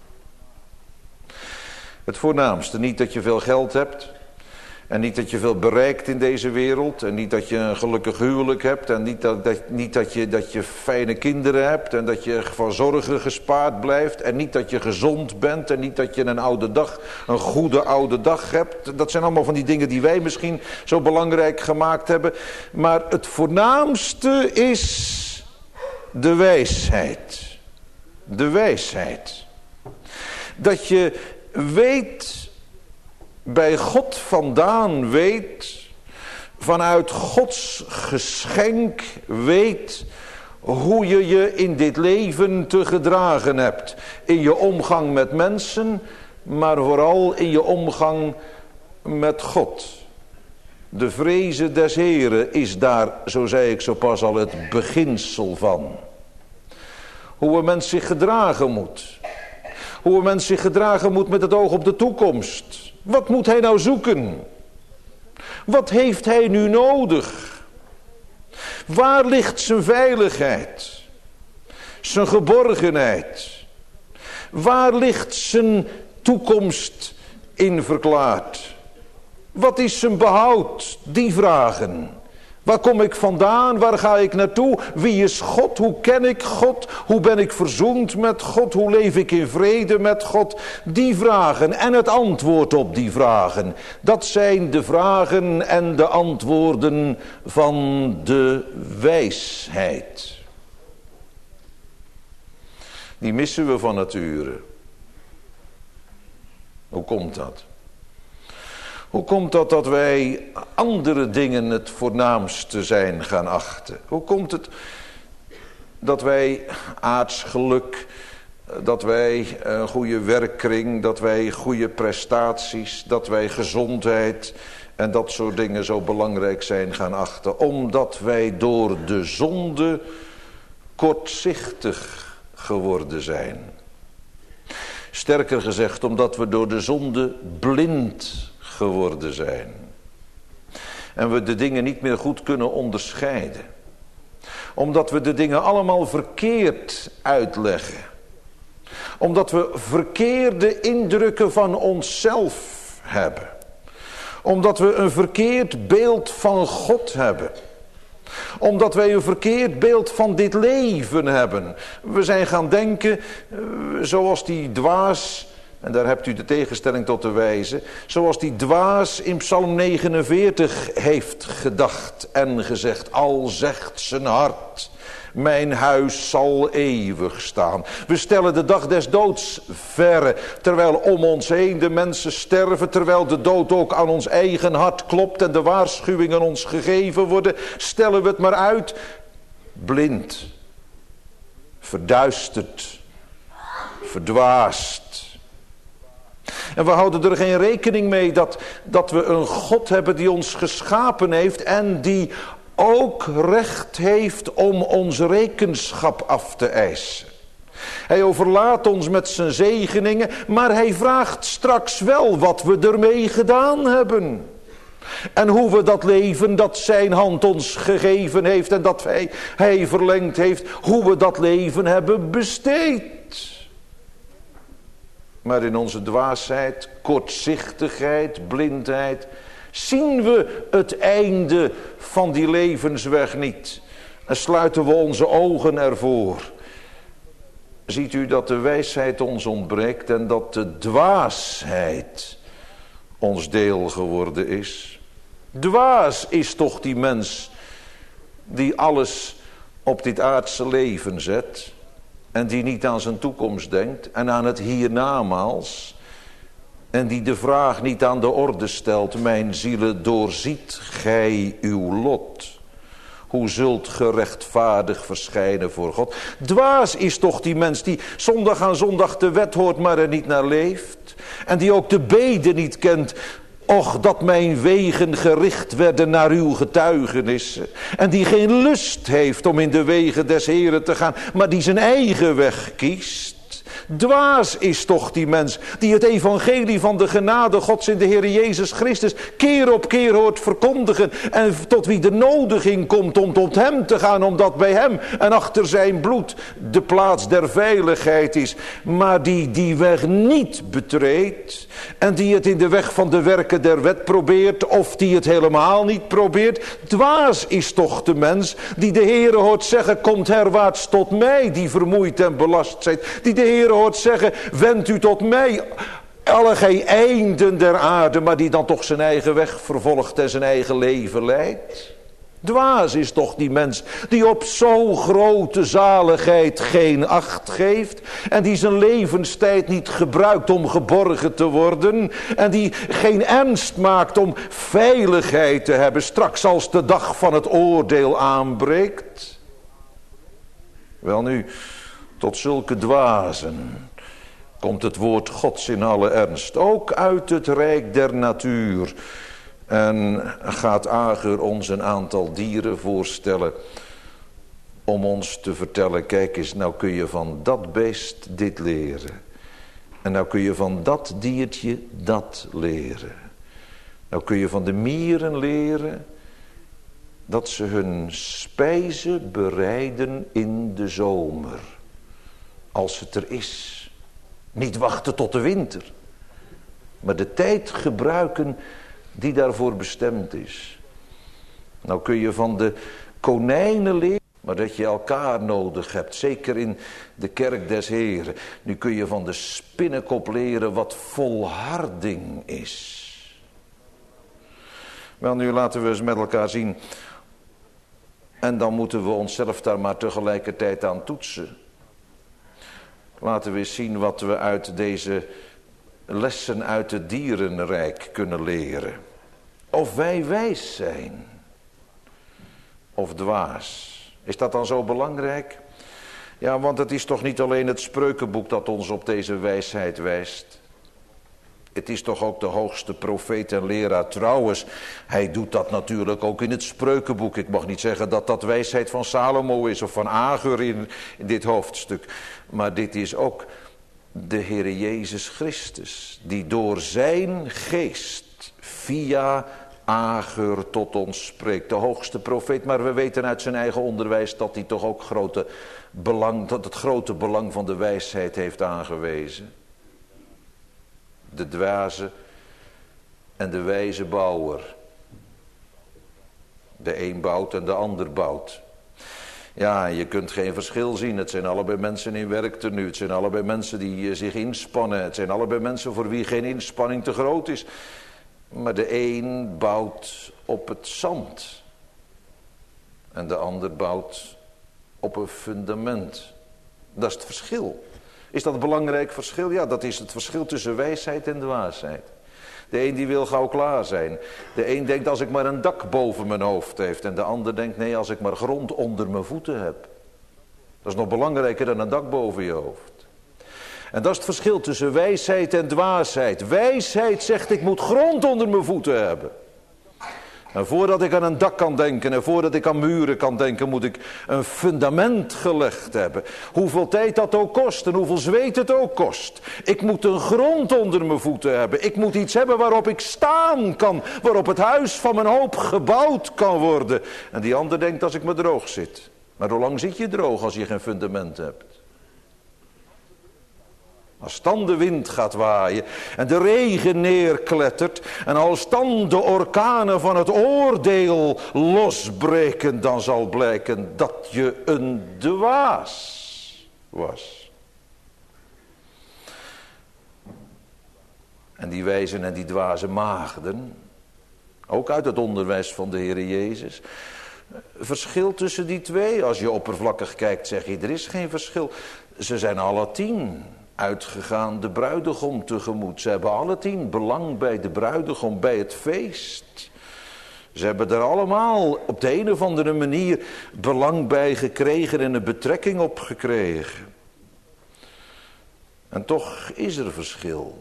Het voornaamste, niet dat je veel geld hebt. En niet dat je veel bereikt in deze wereld. En niet dat je een gelukkig huwelijk hebt. En niet dat, dat, niet dat, je, dat je fijne kinderen hebt. En dat je van zorgen gespaard blijft. En niet dat je gezond bent. En niet dat je een oude dag, een goede oude dag hebt. Dat zijn allemaal van die dingen die wij misschien zo belangrijk gemaakt hebben. Maar het voornaamste is de wijsheid. De wijsheid. Dat je weet, bij God vandaan weet, vanuit Gods geschenk weet hoe je je in dit leven te gedragen hebt. In je omgang met mensen, maar vooral in je omgang met God. De vreze des Heren is daar, zo zei ik zo pas al, het beginsel van. Hoe een mens zich gedragen moet. Hoe een mens zich gedragen moet met het oog op de toekomst. Wat moet hij nou zoeken? Wat heeft hij nu nodig? Waar ligt zijn veiligheid? Zijn geborgenheid? Waar ligt zijn toekomst in verklaard? Wat is zijn behoud? Die vragen. Waar kom ik vandaan? Waar ga ik naartoe? Wie is God? Hoe ken ik God? Hoe ben ik verzoend met God? Hoe leef ik in vrede met God? Die vragen en het antwoord op die vragen. Dat zijn de vragen en de antwoorden van de wijsheid. Die missen we van nature. Hoe komt dat? Hoe komt dat dat wij andere dingen het voornaamste zijn gaan achten? Hoe komt het dat wij aardsgeluk, dat wij een goede werkkring, dat wij goede prestaties, dat wij gezondheid en dat soort dingen zo belangrijk zijn gaan achten? Omdat wij door de zonde kortzichtig geworden zijn. Sterker gezegd, omdat we door de zonde blind geworden zijn. En we de dingen niet meer goed kunnen onderscheiden. Omdat we de dingen allemaal verkeerd uitleggen. Omdat we verkeerde indrukken van onszelf hebben. Omdat we een verkeerd beeld van God hebben. Omdat wij een verkeerd beeld van dit leven hebben. We zijn gaan denken, zoals die dwaas, en daar hebt u de tegenstelling tot de wijze, zoals die dwaas in Psalm negenenveertig heeft gedacht en gezegd: al zegt zijn hart, mijn huis zal eeuwig staan. We stellen de dag des doods verre, terwijl om ons heen de mensen sterven, terwijl de dood ook aan ons eigen hart klopt en de waarschuwingen ons gegeven worden, stellen we het maar uit. Blind, verduisterd, verdwaasd. En we houden er geen rekening mee dat, dat we een God hebben die ons geschapen heeft en die ook recht heeft om ons rekenschap af te eisen. Hij overlaat ons met zijn zegeningen, maar hij vraagt straks wel wat we ermee gedaan hebben. En hoe we dat leven dat zijn hand ons gegeven heeft en dat hij, hij verlengd heeft, hoe we dat leven hebben besteed. Maar in onze dwaasheid, kortzichtigheid, blindheid, zien we het einde van die levensweg niet. En sluiten we onze ogen ervoor. Ziet u dat de wijsheid ons ontbreekt en dat de dwaasheid ons deel geworden is. Dwaas is toch die mens die alles op dit aardse leven zet en die niet aan zijn toekomst denkt en aan het hiernamaals en die de vraag niet aan de orde stelt: mijn zielen, doorziet gij uw lot? Hoe zult gerechtvaardig verschijnen voor God? Dwaas is toch die mens die zondag aan zondag de wet hoort, maar er niet naar leeft. En die ook de bede niet kent. Och, dat mijn wegen gericht werden naar uw getuigenissen. En die geen lust heeft om in de wegen des Heren te gaan, maar die zijn eigen weg kiest. Dwaas is toch die mens die het evangelie van de genade Gods in de Heer Jezus Christus keer op keer hoort verkondigen. En tot wie de nodiging komt om tot hem te gaan, omdat bij hem en achter zijn bloed de plaats der veiligheid is. Maar die die weg niet betreedt en die het in de weg van de werken der wet probeert of die het helemaal niet probeert. Dwaas is toch de mens die de Heere hoort zeggen: komt herwaarts tot mij die vermoeid en belast zijt. Die de Heere hoort zeggen: wend u tot mij, alle gij einden der aarde, maar die dan toch zijn eigen weg vervolgt en zijn eigen leven leidt. Dwaas is toch die mens die op zo'n grote zaligheid geen acht geeft en die zijn levenstijd niet gebruikt om geborgen te worden en die geen ernst maakt om veiligheid te hebben straks als de dag van het oordeel aanbreekt. Welnu, tot zulke dwazen komt het woord Gods in alle ernst, ook uit het rijk der natuur. En gaat Agur ons een aantal dieren voorstellen om ons te vertellen: kijk eens, nou kun je van dat beest dit leren. En nou kun je van dat diertje dat leren. Nou kun je van de mieren leren dat ze hun spijzen bereiden in de zomer. Als het er is. Niet wachten tot de winter. Maar de tijd gebruiken die daarvoor bestemd is. Nou kun je van de konijnen leren, maar dat je elkaar nodig hebt. Zeker in de kerk des Heren. Nu kun je van de spinnekop leren wat volharding is. Wel, nu laten we eens met elkaar zien. En dan moeten we onszelf daar maar tegelijkertijd aan toetsen. Laten we eens zien wat we uit deze lessen uit het dierenrijk kunnen leren. Of wij wijs zijn. Of dwaas. Is dat dan zo belangrijk? Ja, want het is toch niet alleen het spreukenboek dat ons op deze wijsheid wijst. Het is toch ook de hoogste profeet en leraar. Trouwens, hij doet dat natuurlijk ook in het spreukenboek. Ik mag niet zeggen dat dat wijsheid van Salomo is of van Agur in, in dit hoofdstuk. Maar dit is ook de Heere Jezus Christus, die door zijn geest via Agur tot ons spreekt. De hoogste profeet, maar we weten uit zijn eigen onderwijs dat hij toch ook grote belang, dat het grote belang van de wijsheid heeft aangewezen. De dwaze en de wijze bouwer. De een bouwt en de ander bouwt. Ja, je kunt geen verschil zien. Het zijn allebei mensen in werktenu. Het zijn allebei mensen die zich inspannen. Het zijn allebei mensen voor wie geen inspanning te groot is. Maar de een bouwt op het zand. En de ander bouwt op een fundament. Dat is het verschil. Is dat een belangrijk verschil? Ja, dat is het verschil tussen wijsheid en dwaasheid. De een die wil gauw klaar zijn. De een denkt als ik maar een dak boven mijn hoofd heeft. En de ander denkt nee, als ik maar grond onder mijn voeten heb. Dat is nog belangrijker dan een dak boven je hoofd. En dat is het verschil tussen wijsheid en dwaasheid. Wijsheid zegt ik moet grond onder mijn voeten hebben. En voordat ik aan een dak kan denken en voordat ik aan muren kan denken, moet ik een fundament gelegd hebben. Hoeveel tijd dat ook kost en hoeveel zweet het ook kost. Ik moet een grond onder mijn voeten hebben. Ik moet iets hebben waarop ik staan kan. Waarop het huis van mijn hoop gebouwd kan worden. En die ander denkt als ik maar droog zit. Maar hoe lang zit je droog als je geen fundament hebt? Als dan de wind gaat waaien en de regen neerklettert en als dan de orkanen van het oordeel losbreken, dan zal blijken dat je een dwaas was. En die wijzen en die dwaze maagden, ook uit het onderwijs van de Heer Jezus, verschil tussen die twee, als je oppervlakkig kijkt zeg je er is geen verschil. Ze zijn alle tien uitgegaan de bruidegom tegemoet. Ze hebben alle tien belang bij de bruidegom, bij het feest. Ze hebben er allemaal op de een of andere manier belang bij gekregen en een betrekking op gekregen. En toch is er verschil.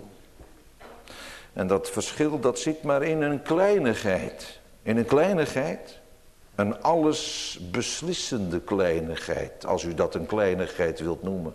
En dat verschil dat zit maar in een kleinigheid. In een kleinigheid. Een alles beslissende kleinigheid, als u dat een kleinigheid wilt noemen.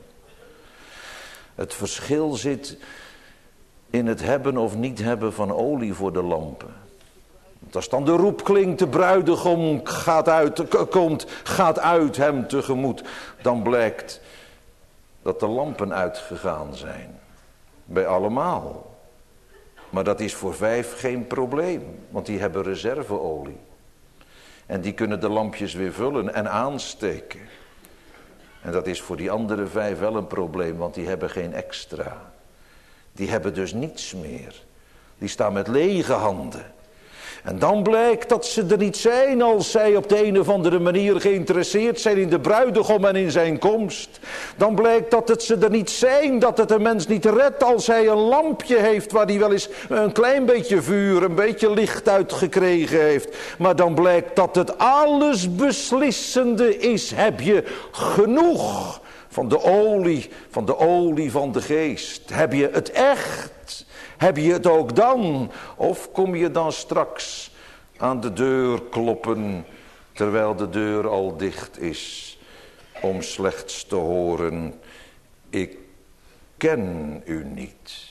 Het verschil zit in het hebben of niet hebben van olie voor de lampen. Want als dan de roep klinkt, de bruidegom gaat uit, komt, gaat uit hem tegemoet, dan blijkt dat de lampen uitgegaan zijn. Bij allemaal. Maar dat is voor vijf geen probleem, want die hebben reserveolie. En die kunnen de lampjes weer vullen en aansteken. En dat is voor die andere vijf wel een probleem, want die hebben geen extra. Die hebben dus niets meer. Die staan met lege handen. En dan blijkt dat ze er niet zijn als zij op de een of andere manier geïnteresseerd zijn in de bruidegom en in zijn komst. Dan blijkt dat het ze er niet zijn, dat het een mens niet redt als hij een lampje heeft waar hij wel eens een klein beetje vuur, een beetje licht uit gekregen heeft. Maar dan blijkt dat het alles beslissende is. Heb je genoeg van de olie, van de olie van de geest? Heb je het echt? Heb je het ook dan? Of kom je dan straks aan de deur kloppen, terwijl de deur al dicht is, om slechts te horen, ik ken u niet.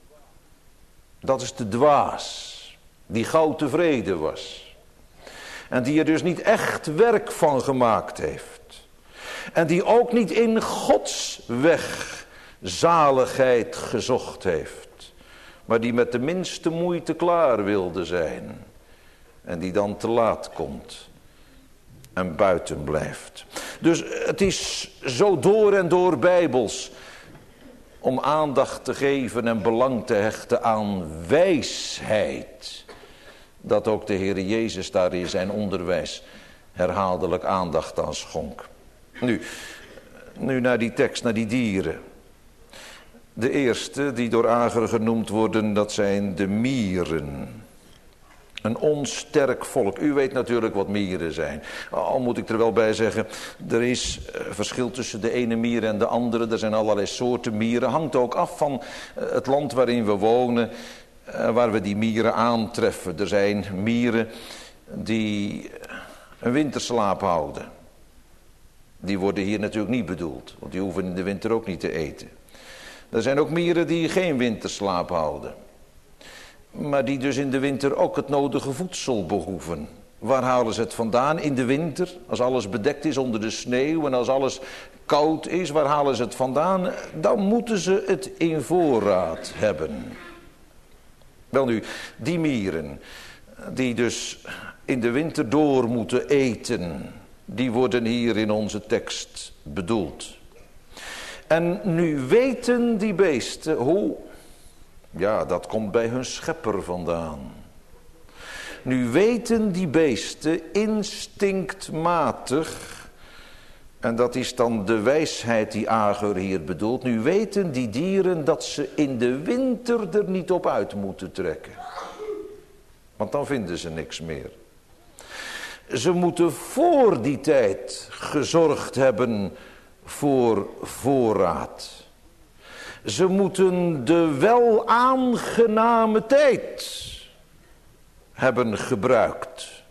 Dat is de dwaas, die gauw tevreden was. En die er dus niet echt werk van gemaakt heeft. En die ook niet in Gods weg zaligheid gezocht heeft. Maar die met de minste moeite klaar wilde zijn. En die dan te laat komt. En buiten blijft. Dus het is zo door en door bijbels. Om aandacht te geven en belang te hechten aan wijsheid. Dat ook de Heer Jezus daar in zijn onderwijs herhaaldelijk aandacht aan schonk. Nu, nu naar die tekst, naar die dieren. De eerste die door Ager genoemd worden, dat zijn de mieren. Een onsterk volk. U weet natuurlijk wat mieren zijn. Al moet ik er wel bij zeggen, er is verschil tussen de ene mier en de andere. Er zijn allerlei soorten mieren. Hangt ook af van het land waarin we wonen, waar we die mieren aantreffen. Er zijn mieren die een winterslaap houden. Die worden hier natuurlijk niet bedoeld, want die hoeven in de winter ook niet te eten. Er zijn ook mieren die geen winterslaap houden. Maar die dus in de winter ook het nodige voedsel behoeven. Waar halen ze het vandaan in de winter? Als alles bedekt is onder de sneeuw en als alles koud is, waar halen ze het vandaan? Dan moeten ze het in voorraad hebben. Welnu, die mieren die dus in de winter door moeten eten, die worden hier in onze tekst bedoeld. En nu weten die beesten hoe. Ja, dat komt bij hun schepper vandaan. Nu weten die beesten instinctmatig, en dat is dan de wijsheid die Ager hier bedoelt. Nu weten die dieren dat ze in de winter er niet op uit moeten trekken. Want dan vinden ze niks meer. Ze moeten voor die tijd gezorgd hebben voor voorraad. Ze moeten de wel aangename tijd hebben gebruikt.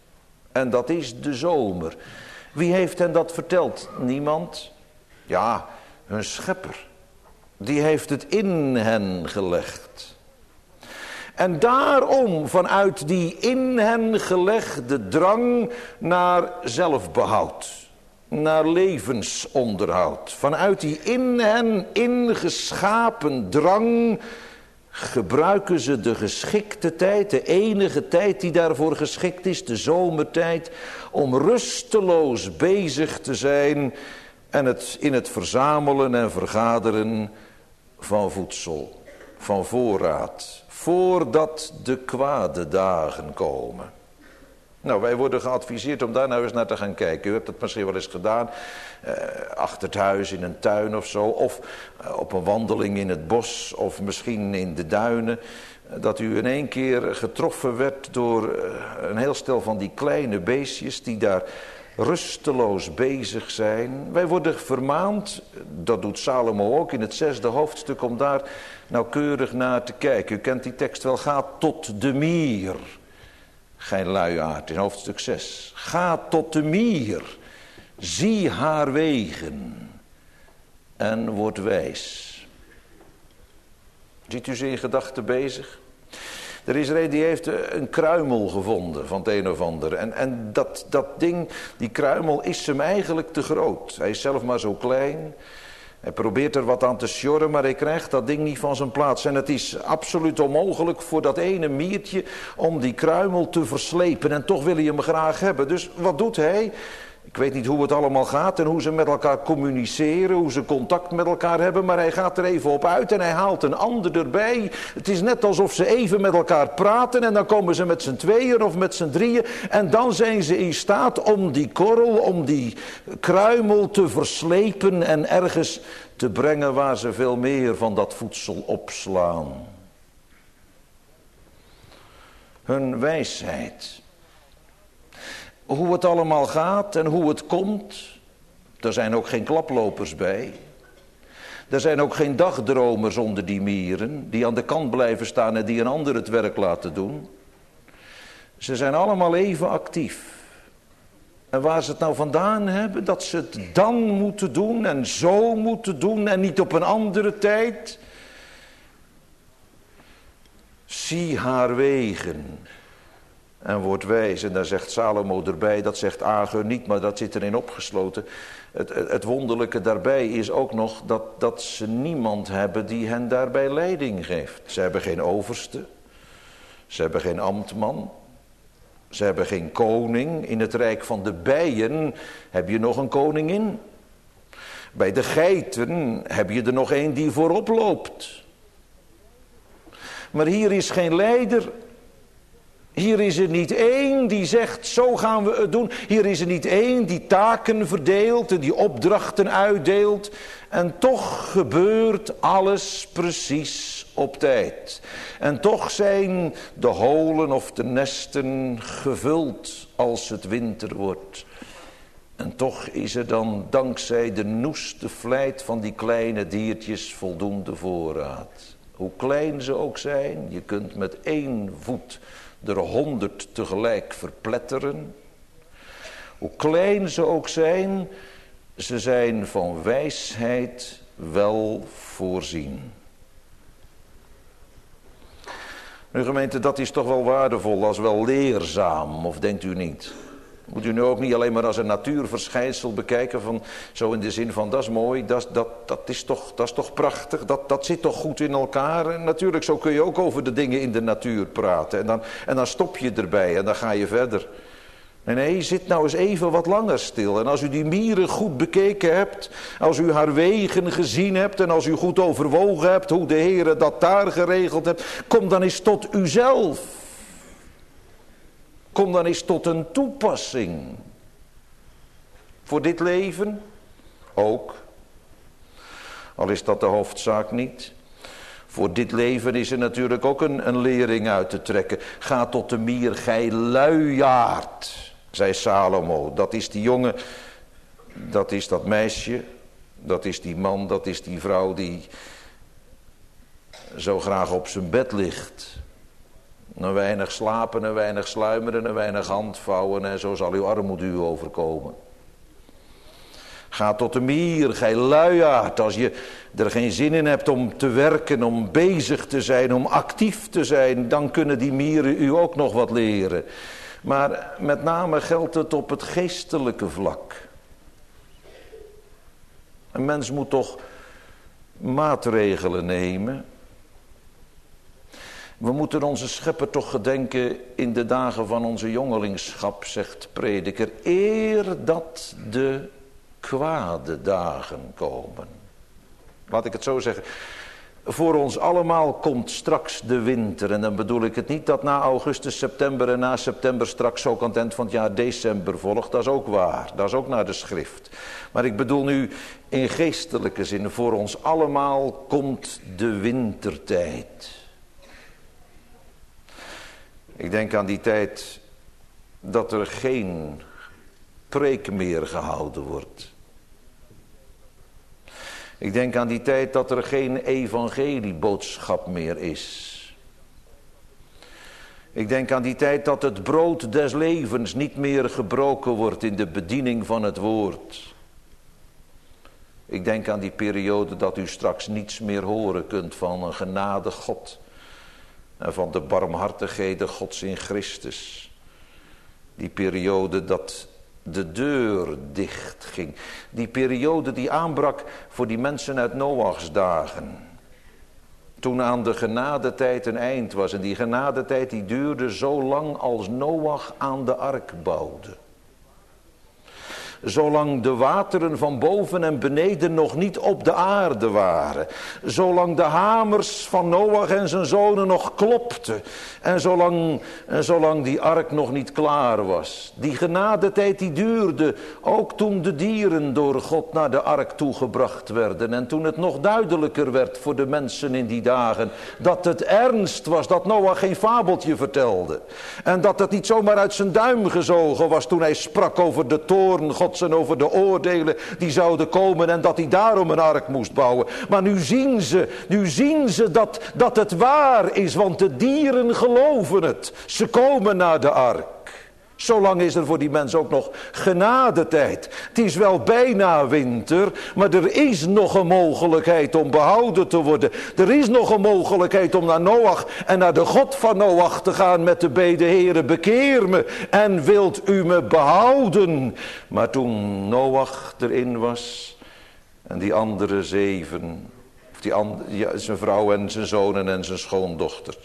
En dat is de zomer. Wie heeft hen dat verteld? Niemand. Ja, hun schepper. Die heeft het in hen gelegd. En daarom vanuit die in hen gelegde drang naar zelfbehoud. Naar levensonderhoud. Vanuit die in hen ingeschapen drang gebruiken ze de geschikte tijd, de enige tijd die daarvoor geschikt is, de zomertijd, om rusteloos bezig te zijn en het in het verzamelen en vergaderen van voedsel, van voorraad, voordat de kwade dagen komen. Nou, wij worden geadviseerd om daar nou eens naar te gaan kijken. U hebt het misschien wel eens gedaan, eh, achter het huis in een tuin of zo, of eh, op een wandeling in het bos, of misschien in de duinen. Dat u in één keer getroffen werd door eh, een heel stel van die kleine beestjes die daar rusteloos bezig zijn. Wij worden vermaand, dat doet Salomo ook in het zesde hoofdstuk, om daar nauwkeurig naar te kijken. U kent die tekst wel, ga tot de mier. Geen luiaard in hoofdstuk zes. Ga tot de mier, zie haar wegen en word wijs. Ziet u ze in gedachten bezig? Er is er een die heeft een kruimel gevonden van het een of ander. En, en dat, dat ding, die kruimel is hem eigenlijk te groot. Hij is zelf maar zo klein. Hij probeert er wat aan te sjorren, maar hij krijgt dat ding niet van zijn plaats. En het is absoluut onmogelijk voor dat ene miertje om die kruimel te verslepen. En toch wil hij hem graag hebben. Dus wat doet hij? Ik weet niet hoe het allemaal gaat en hoe ze met elkaar communiceren, hoe ze contact met elkaar hebben. Maar hij gaat er even op uit en hij haalt een ander erbij. Het is net alsof ze even met elkaar praten en dan komen ze met z'n tweeën of met z'n drieën. En dan zijn ze in staat om die korrel, om die kruimel te verslepen en ergens te brengen waar ze veel meer van dat voedsel opslaan. Hun wijsheid. Hoe het allemaal gaat en hoe het komt. Er zijn ook geen klaplopers bij. Er zijn ook geen dagdromers onder die mieren. Die aan de kant blijven staan en die een ander het werk laten doen. Ze zijn allemaal even actief. En waar ze het nou vandaan hebben. Dat ze het dan moeten doen en zo moeten doen. En niet op een andere tijd. Zie haar wegen. En wordt wijs. En daar zegt Salomo erbij. Dat zegt Agur niet. Maar dat zit erin opgesloten. Het, het, het wonderlijke daarbij is ook nog. Dat, dat ze niemand hebben die hen daarbij leiding geeft. Ze hebben geen overste. Ze hebben geen ambtman. Ze hebben geen koning. In het rijk van de bijen heb je nog een koningin. Bij de geiten heb je er nog één die voorop loopt. Maar hier is geen leider. Hier is er niet één die zegt, zo gaan we het doen. Hier is er niet één die taken verdeelt en die opdrachten uitdeelt. En toch gebeurt alles precies op tijd. En toch zijn de holen of de nesten gevuld als het winter wordt. En toch is er dan dankzij de noeste vlijt van die kleine diertjes voldoende voorraad. Hoe klein ze ook zijn, je kunt met één voet er honderd tegelijk verpletteren. Hoe klein ze ook zijn, ze zijn van wijsheid wel voorzien. Nu gemeente, dat is toch wel waardevol, als wel leerzaam, of denkt u niet? Moet u nu ook niet alleen maar als een natuurverschijnsel bekijken, van, zo in de zin van dat is mooi, dat, dat, dat, is, toch, dat is toch prachtig, dat, dat zit toch goed in elkaar. En natuurlijk, zo kun je ook over de dingen in de natuur praten. En dan, en dan stop je erbij en dan ga je verder. Nee, nee, zit nou eens even wat langer stil. En als u die mieren goed bekeken hebt, als u haar wegen gezien hebt en als u goed overwogen hebt hoe de Heere dat daar geregeld hebt, kom dan eens tot uzelf. Kom dan eens tot een toepassing. Voor dit leven ook. Al is dat de hoofdzaak niet. Voor dit leven is er natuurlijk ook een, een lering uit te trekken. Ga tot de mier, gij luiaard, zei Salomo. Dat is die jongen, dat is dat meisje, dat is die man, dat is die vrouw die zo graag op zijn bed ligt. Een weinig slapen, een weinig sluimeren, een weinig handvouwen en zo zal uw armoede u overkomen. Ga tot de mier, gij luiaard, als je er geen zin in hebt om te werken, om bezig te zijn, om actief te zijn, dan kunnen die mieren u ook nog wat leren. Maar met name geldt het op het geestelijke vlak. Een mens moet toch maatregelen nemen. We moeten onze schepper toch gedenken in de dagen van onze jongelingschap, zegt prediker, eer dat de kwade dagen komen. Laat ik het zo zeggen. Voor ons allemaal komt straks de winter. En dan bedoel ik het niet dat na augustus, september en na september straks ook aan het eind van het jaar december volgt. Dat is ook waar. Dat is ook naar de schrift. Maar ik bedoel nu in geestelijke zin. Voor ons allemaal komt de wintertijd. Ik denk aan die tijd dat er geen preek meer gehouden wordt. Ik denk aan die tijd dat er geen evangelieboodschap meer is. Ik denk aan die tijd dat het brood des levens niet meer gebroken wordt in de bediening van het woord. Ik denk aan die periode dat u straks niets meer horen kunt van een genade God. En van de barmhartigheden Gods in Christus. Die periode dat de deur dicht ging. Die periode die aanbrak voor die mensen uit Noachs dagen. Toen aan de genadetijd een eind was. En die genadetijd die duurde zo lang als Noach aan de ark bouwde. Zolang de wateren van boven en beneden nog niet op de aarde waren. Zolang de hamers van Noach en zijn zonen nog klopten. En zolang, en zolang die ark nog niet klaar was. Die genadetijd die duurde. Ook toen de dieren door God naar de ark toegebracht werden. En toen het nog duidelijker werd voor de mensen in die dagen. Dat het ernst was. Dat Noach geen fabeltje vertelde. En dat het niet zomaar uit zijn duim gezogen was toen hij sprak over de toorn Gods en over de oordelen die zouden komen en dat hij daarom een ark moest bouwen. Maar nu zien ze, nu zien ze dat, dat het waar is, want de dieren geloven het. Ze komen naar de ark. Zolang is er voor die mensen ook nog genadetijd. Het is wel bijna winter, maar er is nog een mogelijkheid om behouden te worden. Er is nog een mogelijkheid om naar Noach en naar de God van Noach te gaan met de bede: Heere, bekeer me en wilt u me behouden. Maar toen Noach erin was en die andere zeven, of die andere, ja, zijn vrouw en zijn zonen en zijn schoondochter.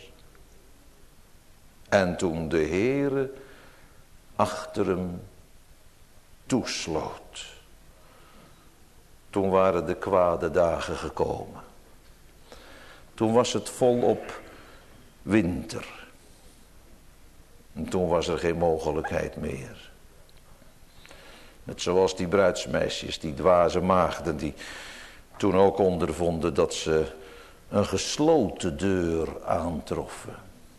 En toen de Heere achter hem toesloot. Toen waren de kwade dagen gekomen. Toen was het volop winter. En toen was er geen mogelijkheid meer. Net zoals die bruidsmeisjes, die dwaze maagden, die toen ook ondervonden dat ze een gesloten deur aantroffen.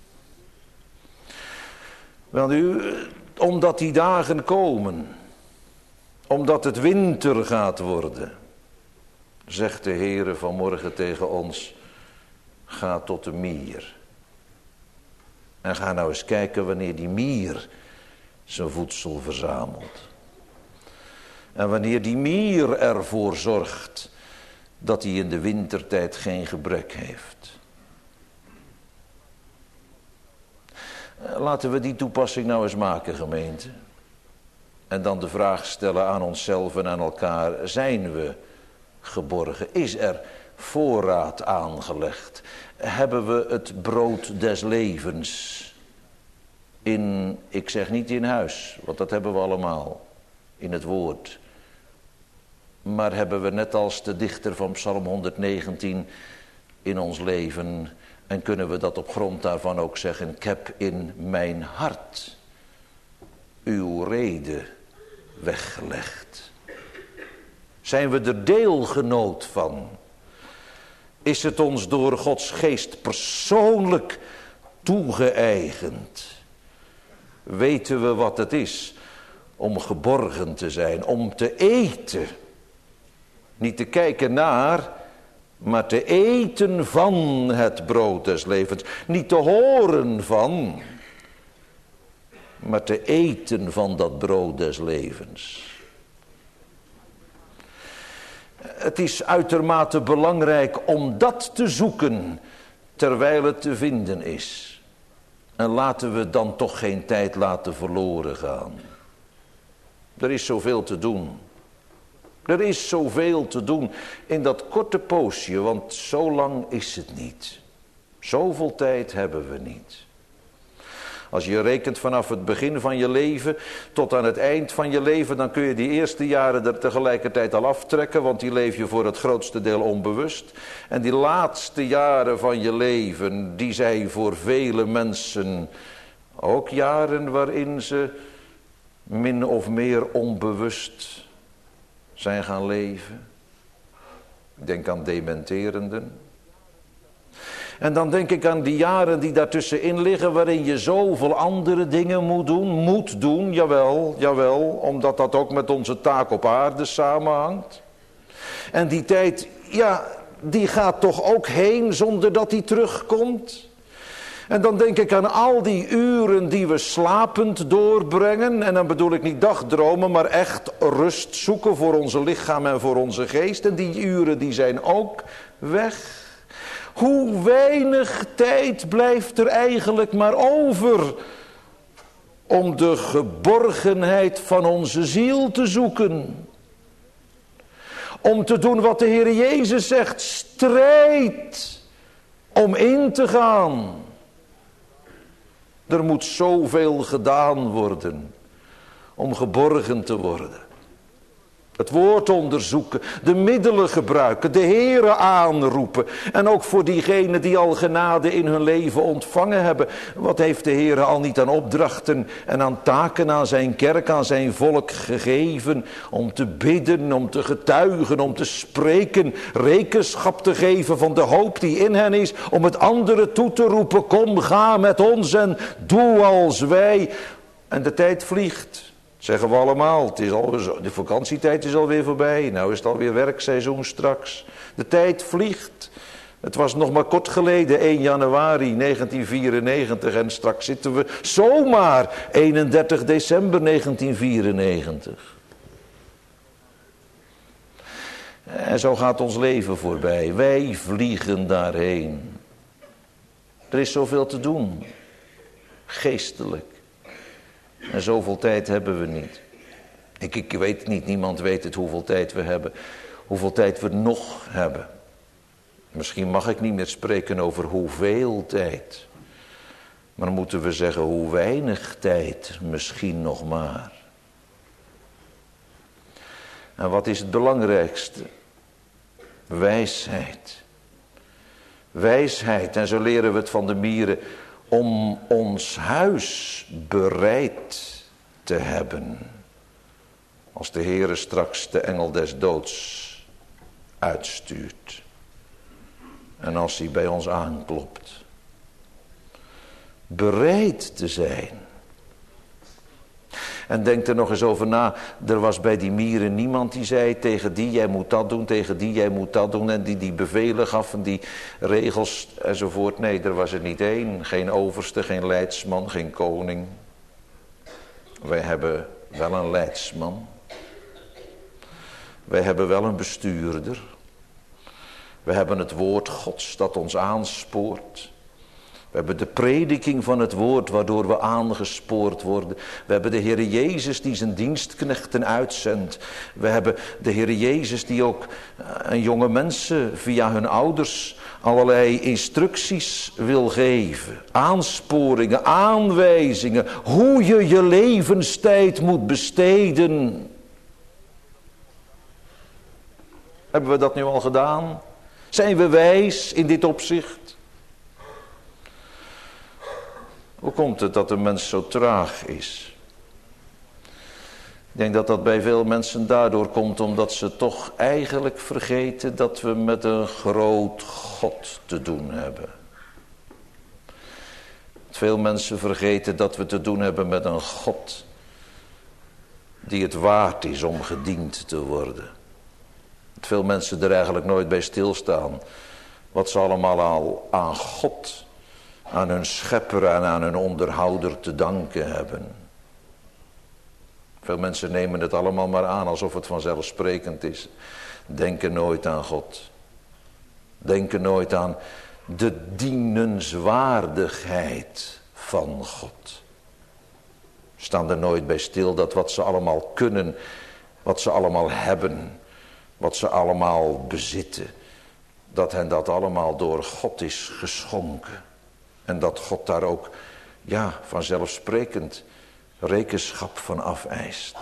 Wel nu, omdat die dagen komen, omdat het winter gaat worden, zegt de Heere vanmorgen tegen ons: ga tot de mier. En ga nou eens kijken wanneer die mier zijn voedsel verzamelt. En wanneer die mier ervoor zorgt dat hij in de wintertijd geen gebrek heeft. Laten we die toepassing nou eens maken, gemeente. En dan de vraag stellen aan onszelf en aan elkaar: zijn we geborgen? Is er voorraad aangelegd? Hebben we het brood des levens in, ik zeg niet in huis, want dat hebben we allemaal, in het woord. Maar hebben we net als de dichter van Psalm honderdnegentien in ons leven, en kunnen we dat op grond daarvan ook zeggen: ik heb in mijn hart uw rede weggelegd. Zijn we er deelgenoot van? Is het ons door Gods geest persoonlijk toegeëigend? Weten we wat het is om geborgen te zijn, om te eten? Niet te kijken naar, maar te eten van het brood des levens. Niet te horen van, maar te eten van dat brood des levens. Het is uitermate belangrijk om dat te zoeken terwijl het te vinden is. En laten we dan toch geen tijd laten verloren gaan. Er is zoveel te doen. Er is zoveel te doen in dat korte poosje, want zo lang is het niet. Zoveel tijd hebben we niet. Als je rekent vanaf het begin van je leven tot aan het eind van je leven, dan kun je die eerste jaren er tegelijkertijd al aftrekken, want die leef je voor het grootste deel onbewust. En die laatste jaren van je leven, die zijn voor vele mensen ook jaren waarin ze min of meer onbewust zijn gaan leven. Ik denk aan dementerenden. En dan denk ik aan die jaren die daartussenin liggen, waarin je zoveel andere dingen moet doen. Moet doen, jawel, jawel, omdat dat ook met onze taak op aarde samenhangt. En die tijd, ja, die gaat toch ook heen zonder dat die terugkomt. En dan denk ik aan al die uren die we slapend doorbrengen. En dan bedoel ik niet dagdromen, maar echt rust zoeken voor onze lichaam en voor onze geest. En die uren die zijn ook weg. Hoe weinig tijd blijft er eigenlijk maar over om de geborgenheid van onze ziel te zoeken. Om te doen wat de Heer Jezus zegt, strijd om in te gaan. Er moet zoveel gedaan worden om geborgen te worden. Het woord onderzoeken, de middelen gebruiken, de Heere aanroepen. En ook voor diegenen die al genade in hun leven ontvangen hebben. Wat heeft de Heere al niet aan opdrachten en aan taken aan zijn kerk, aan zijn volk gegeven. Om te bidden, om te getuigen, om te spreken. Rekenschap te geven van de hoop die in hen is. Om het andere toe te roepen, kom ga met ons en doe als wij. En de tijd vliegt. Zeggen we allemaal, het is al, de vakantietijd is alweer voorbij. Nou is het alweer werkseizoen straks. De tijd vliegt. Het was nog maar kort geleden, één januari negentien vierennegentig. En straks zitten we zomaar eenendertig december negentien vierennegentig. En zo gaat ons leven voorbij. Wij vliegen daarheen. Er is zoveel te doen. Geestelijk. En zoveel tijd hebben we niet. Ik, ik weet het niet, niemand weet het hoeveel tijd we hebben. Hoeveel tijd we nog hebben. Misschien mag ik niet meer spreken over hoeveel tijd. Maar moeten we zeggen hoe weinig tijd misschien nog maar. En wat is het belangrijkste? Wijsheid. Wijsheid, en zo leren we het van de mieren. Om ons huis bereid te hebben. Als de Heere straks de engel des doods uitstuurt. En als hij bij ons aanklopt. Bereid te zijn. En denk er nog eens over na. Er was bij die mieren niemand die zei tegen die jij moet dat doen. Tegen die jij moet dat doen. En die die bevelen gaf en die regels enzovoort. Nee, er was er niet één. Geen overste, geen leidsman, geen koning. Wij hebben wel een leidsman. Wij hebben wel een bestuurder. We hebben het woord Gods dat ons aanspoort. We hebben de prediking van het woord waardoor we aangespoord worden. We hebben de Heer Jezus die zijn dienstknechten uitzendt. We hebben de Heer Jezus die ook aan jonge mensen via hun ouders allerlei instructies wil geven. Aansporingen, aanwijzingen. Hoe je je levenstijd moet besteden. Hebben we dat nu al gedaan? Zijn we wijs in dit opzicht? Hoe komt het dat een mens zo traag is? Ik denk dat dat bij veel mensen daardoor komt omdat ze toch eigenlijk vergeten dat we met een groot God te doen hebben. Veel mensen vergeten dat we te doen hebben met een God die het waard is om gediend te worden. Dat veel mensen er eigenlijk nooit bij stilstaan. Wat ze allemaal al aan God, aan hun schepper en aan hun onderhouder te danken hebben. Veel mensen nemen het allemaal maar aan alsof het vanzelfsprekend is. Denken nooit aan God. Denken nooit aan de dienenswaardigheid van God. Staan er nooit bij stil dat wat ze allemaal kunnen, wat ze allemaal hebben, wat ze allemaal bezitten, dat hen dat allemaal door God is geschonken. En dat God daar ook, ja, vanzelfsprekend rekenschap van afeist.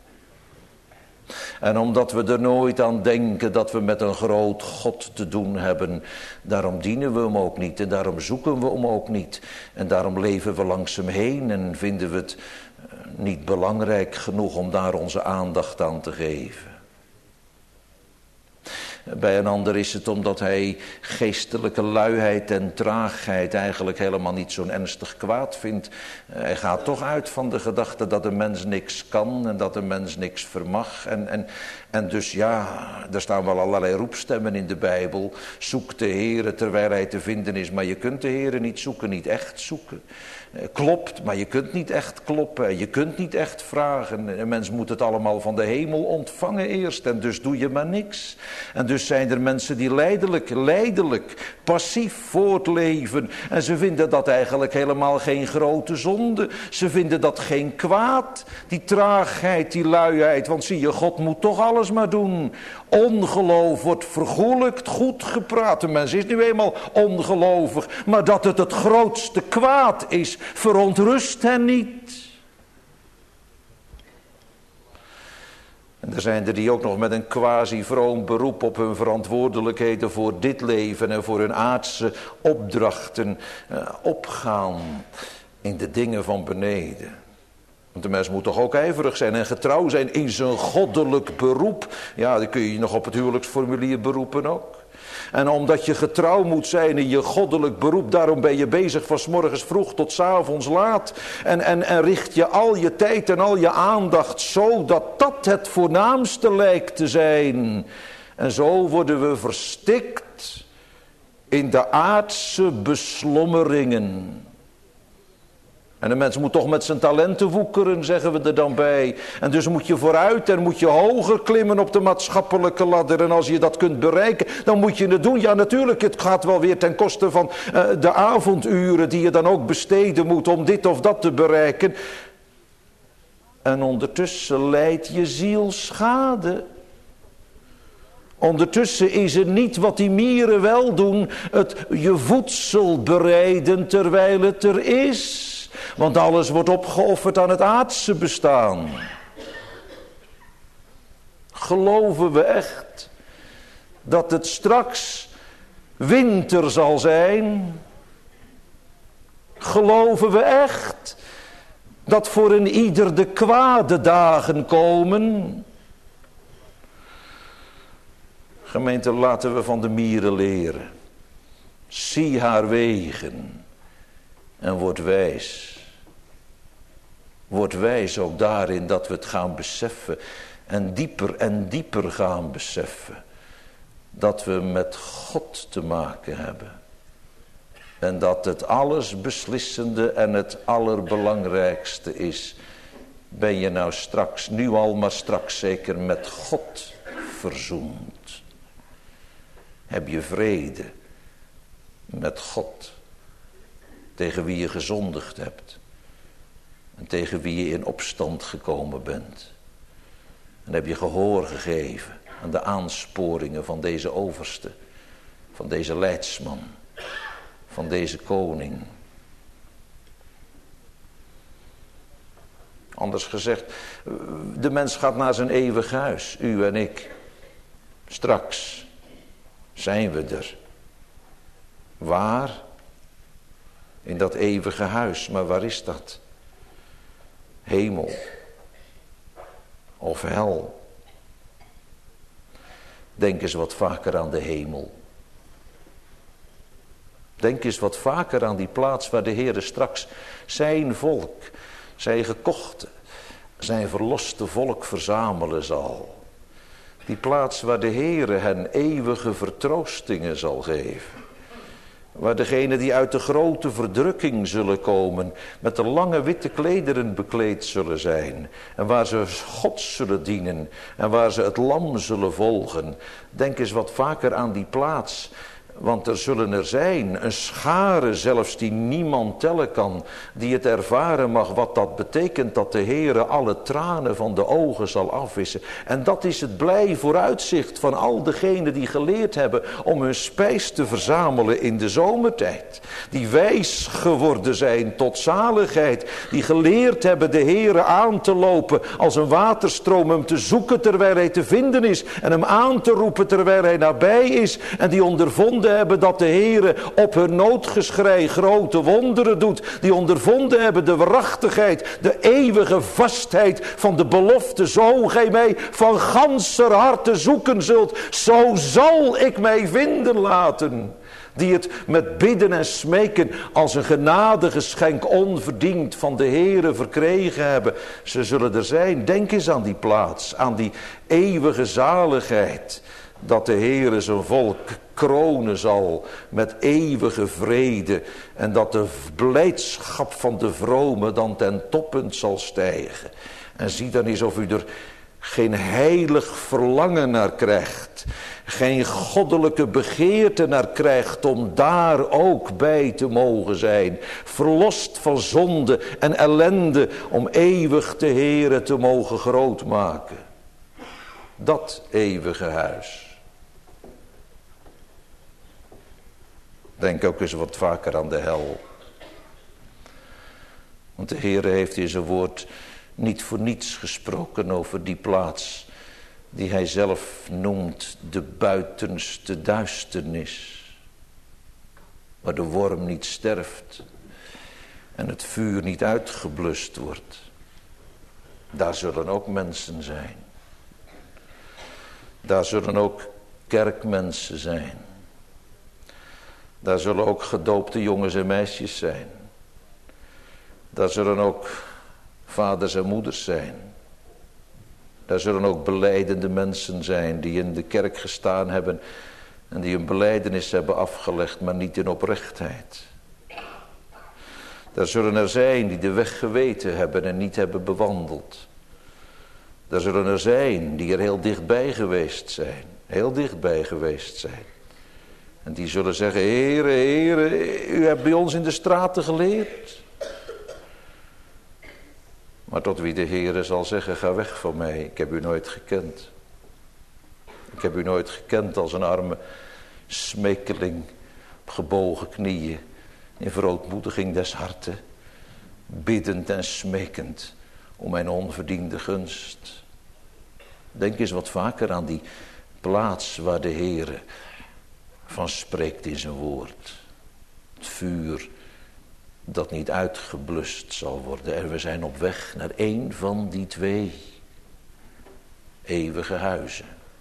En omdat we er nooit aan denken dat we met een groot God te doen hebben, daarom dienen we hem ook niet en daarom zoeken we hem ook niet. En daarom leven we langs hem heen en vinden we het niet belangrijk genoeg om daar onze aandacht aan te geven. Bij een ander is het omdat hij geestelijke luiheid en traagheid eigenlijk helemaal niet zo'n ernstig kwaad vindt. Hij gaat toch uit van de gedachte dat een mens niks kan en dat een mens niks vermag. En, en, en dus ja, er staan wel allerlei roepstemmen in de Bijbel. Zoek de Heere terwijl hij te vinden is, maar je kunt de Heere niet zoeken, niet echt zoeken. Klopt, maar je kunt niet echt kloppen. Je kunt niet echt vragen. Een mens moet het allemaal van de hemel ontvangen eerst. En dus doe je maar niks. En dus zijn er mensen die lijdelijk, lijdelijk, passief voortleven. En ze vinden dat eigenlijk helemaal geen grote zonde. Ze vinden dat geen kwaad. Die traagheid, die luiheid. Want zie je, God moet toch alles maar doen. Ongeloof wordt vergoelijkt, goed gepraat. De mens is nu eenmaal ongelovig. Maar dat het het grootste kwaad is, verontrust hen niet. En er zijn er die ook nog met een quasi-vroom beroep op hun verantwoordelijkheden voor dit leven en voor hun aardse opdrachten uh, opgaan in de dingen van beneden. Want de mens moet toch ook ijverig zijn en getrouw zijn in zijn goddelijk beroep. Ja, dan kun je je nog op het huwelijksformulier beroepen ook. En omdat je getrouw moet zijn in je goddelijk beroep, daarom ben je bezig van 's morgens vroeg tot 's avonds laat. En, en, en richt je al je tijd en al je aandacht zo dat dat het voornaamste lijkt te zijn. En zo worden we verstikt in de aardse beslommeringen. En een mens moet toch met zijn talenten woekeren, zeggen we er dan bij. En dus moet je vooruit en moet je hoger klimmen op de maatschappelijke ladder. En als je dat kunt bereiken, dan moet je het doen. Ja, natuurlijk, het gaat wel weer ten koste van uh, de avonduren die je dan ook besteden moet om dit of dat te bereiken. En ondertussen lijdt je ziel schade. Ondertussen is het niet wat die mieren wel doen, het je voedsel bereiden terwijl het er is. Want alles wordt opgeofferd aan het aardse bestaan. Geloven we echt dat het straks winter zal zijn? Geloven we echt dat voor een ieder de kwade dagen komen? Gemeente, laten we van de mieren leren. Zie haar wegen en word wijs. Word wijs ook daarin dat we het gaan beseffen. En dieper en dieper gaan beseffen. Dat we met God te maken hebben. En dat het alles beslissende en het allerbelangrijkste is. Ben je nou straks, nu al maar straks zeker met God verzoend. Heb je vrede met God. Tegen wie je gezondigd hebt. En tegen wie je in opstand gekomen bent. En heb je gehoor gegeven aan de aansporingen van deze overste. Van deze leidsman. Van deze koning. Anders gezegd, de mens gaat naar zijn eeuwig huis. U en ik. Straks zijn we er. Waar? In dat eeuwige huis. Maar waar is dat? Hemel. Of hel. Denk eens wat vaker aan de hemel. Denk eens wat vaker aan die plaats waar de Heere straks zijn volk, zijn gekochte, zijn verloste volk verzamelen zal. Die plaats waar de Heere hen eeuwige vertroostingen zal geven. Waar degenen die uit de grote verdrukking zullen komen, met de lange witte klederen bekleed zullen zijn. En waar ze God zullen dienen en waar ze het lam zullen volgen. Denk eens wat vaker aan die plaats. Want er zullen er zijn, een schare zelfs die niemand tellen kan, die het ervaren mag wat dat betekent, dat de Heere alle tranen van de ogen zal afwissen. En dat is het blij vooruitzicht van al degenen die geleerd hebben om hun spijs te verzamelen in de zomertijd. Die wijs geworden zijn tot zaligheid, die geleerd hebben de Heere aan te lopen als een waterstroom, hem te zoeken terwijl hij te vinden is en hem aan te roepen terwijl hij nabij is, en die ondervonden hebben dat de Heere op hun noodgeschrei grote wonderen doet. Die ondervonden hebben de waarachtigheid, de eeuwige vastheid van de belofte. Zo gij mij van ganser harte zoeken zult, zo zal ik mij vinden laten. Die het met bidden en smeken als een genadegeschenk onverdiend van de Heere verkregen hebben. Ze zullen er zijn. Denk eens aan die plaats, aan die eeuwige zaligheid. Dat de Heere zijn volk kronen zal met eeuwige vrede. En dat de blijdschap van de vrome dan ten toppunt zal stijgen. En zie dan eens of u er geen heilig verlangen naar krijgt. Geen goddelijke begeerte naar krijgt om daar ook bij te mogen zijn. Verlost van zonde en ellende om eeuwig de Heere te mogen grootmaken. Dat eeuwige huis. Denk ook eens wat vaker aan de hel. Want de Heere heeft in zijn woord niet voor niets gesproken over die plaats die hij zelf noemt de buitenste duisternis. Waar de worm niet sterft en het vuur niet uitgeblust wordt. Daar zullen ook mensen zijn. Daar zullen ook kerkmensen zijn. Daar zullen ook gedoopte jongens en meisjes zijn. Daar zullen ook vaders en moeders zijn. Daar zullen ook belijdende mensen zijn die in de kerk gestaan hebben en die een belijdenis hebben afgelegd, maar niet in oprechtheid. Daar zullen er zijn die de weg geweten hebben en niet hebben bewandeld. Daar zullen er zijn die er heel dichtbij geweest zijn, heel dichtbij geweest zijn. En die zullen zeggen, Heere, Heere, u hebt bij ons in de straten geleerd. Maar tot wie de Heere zal zeggen, ga weg van mij, ik heb u nooit gekend. Ik heb u nooit gekend als een arme smekeling op gebogen knieën, in verootmoediging des harten, biddend en smekend om mijn onverdiende gunst. Denk eens wat vaker aan die plaats waar de Heere van spreekt in zijn woord. Het vuur dat niet uitgeblust zal worden. En we zijn op weg naar één van die twee eeuwige huizen.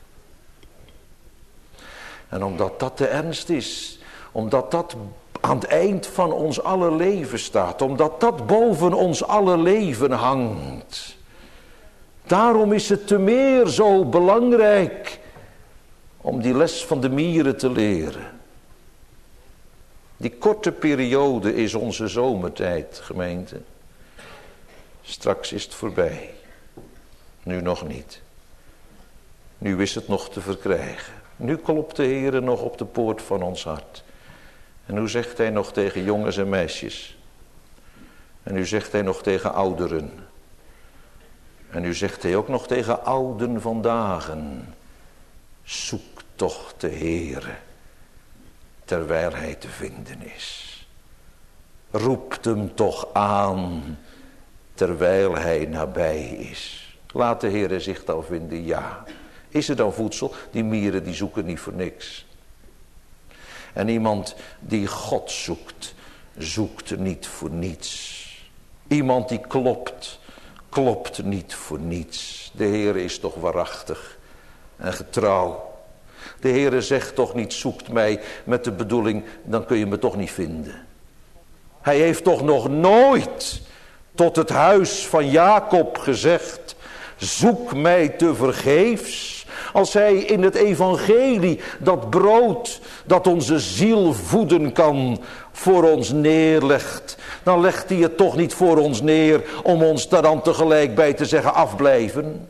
En omdat dat de ernst is, omdat dat aan het eind van ons alle leven staat, omdat dat boven ons alle leven hangt, daarom is het te meer zo belangrijk om die les van de mieren te leren. Die korte periode is onze zomertijd, gemeente. Straks is het voorbij. Nu nog niet. Nu is het nog te verkrijgen. Nu klopt de Heere nog op de poort van ons hart. En nu zegt hij nog tegen jongens en meisjes. En nu zegt hij nog tegen ouderen. En nu zegt hij ook nog tegen ouden vandaag. Zoek toch de Heere, terwijl hij te vinden is. Roept hem toch aan, terwijl hij nabij is. Laat de Heere zich dan vinden, ja. Is er dan voedsel? Die mieren die zoeken niet voor niks. En iemand die God zoekt, zoekt niet voor niets. Iemand die klopt, klopt niet voor niets. De Heere is toch waarachtig en getrouw. De Heere zegt toch niet, zoekt mij met de bedoeling, dan kun je me toch niet vinden. Hij heeft toch nog nooit tot het huis van Jacob gezegd, zoek mij te vergeefs. Als hij in het evangelie dat brood dat onze ziel voeden kan voor ons neerlegt, dan legt hij het toch niet voor ons neer om ons daar dan tegelijk bij te zeggen afblijven.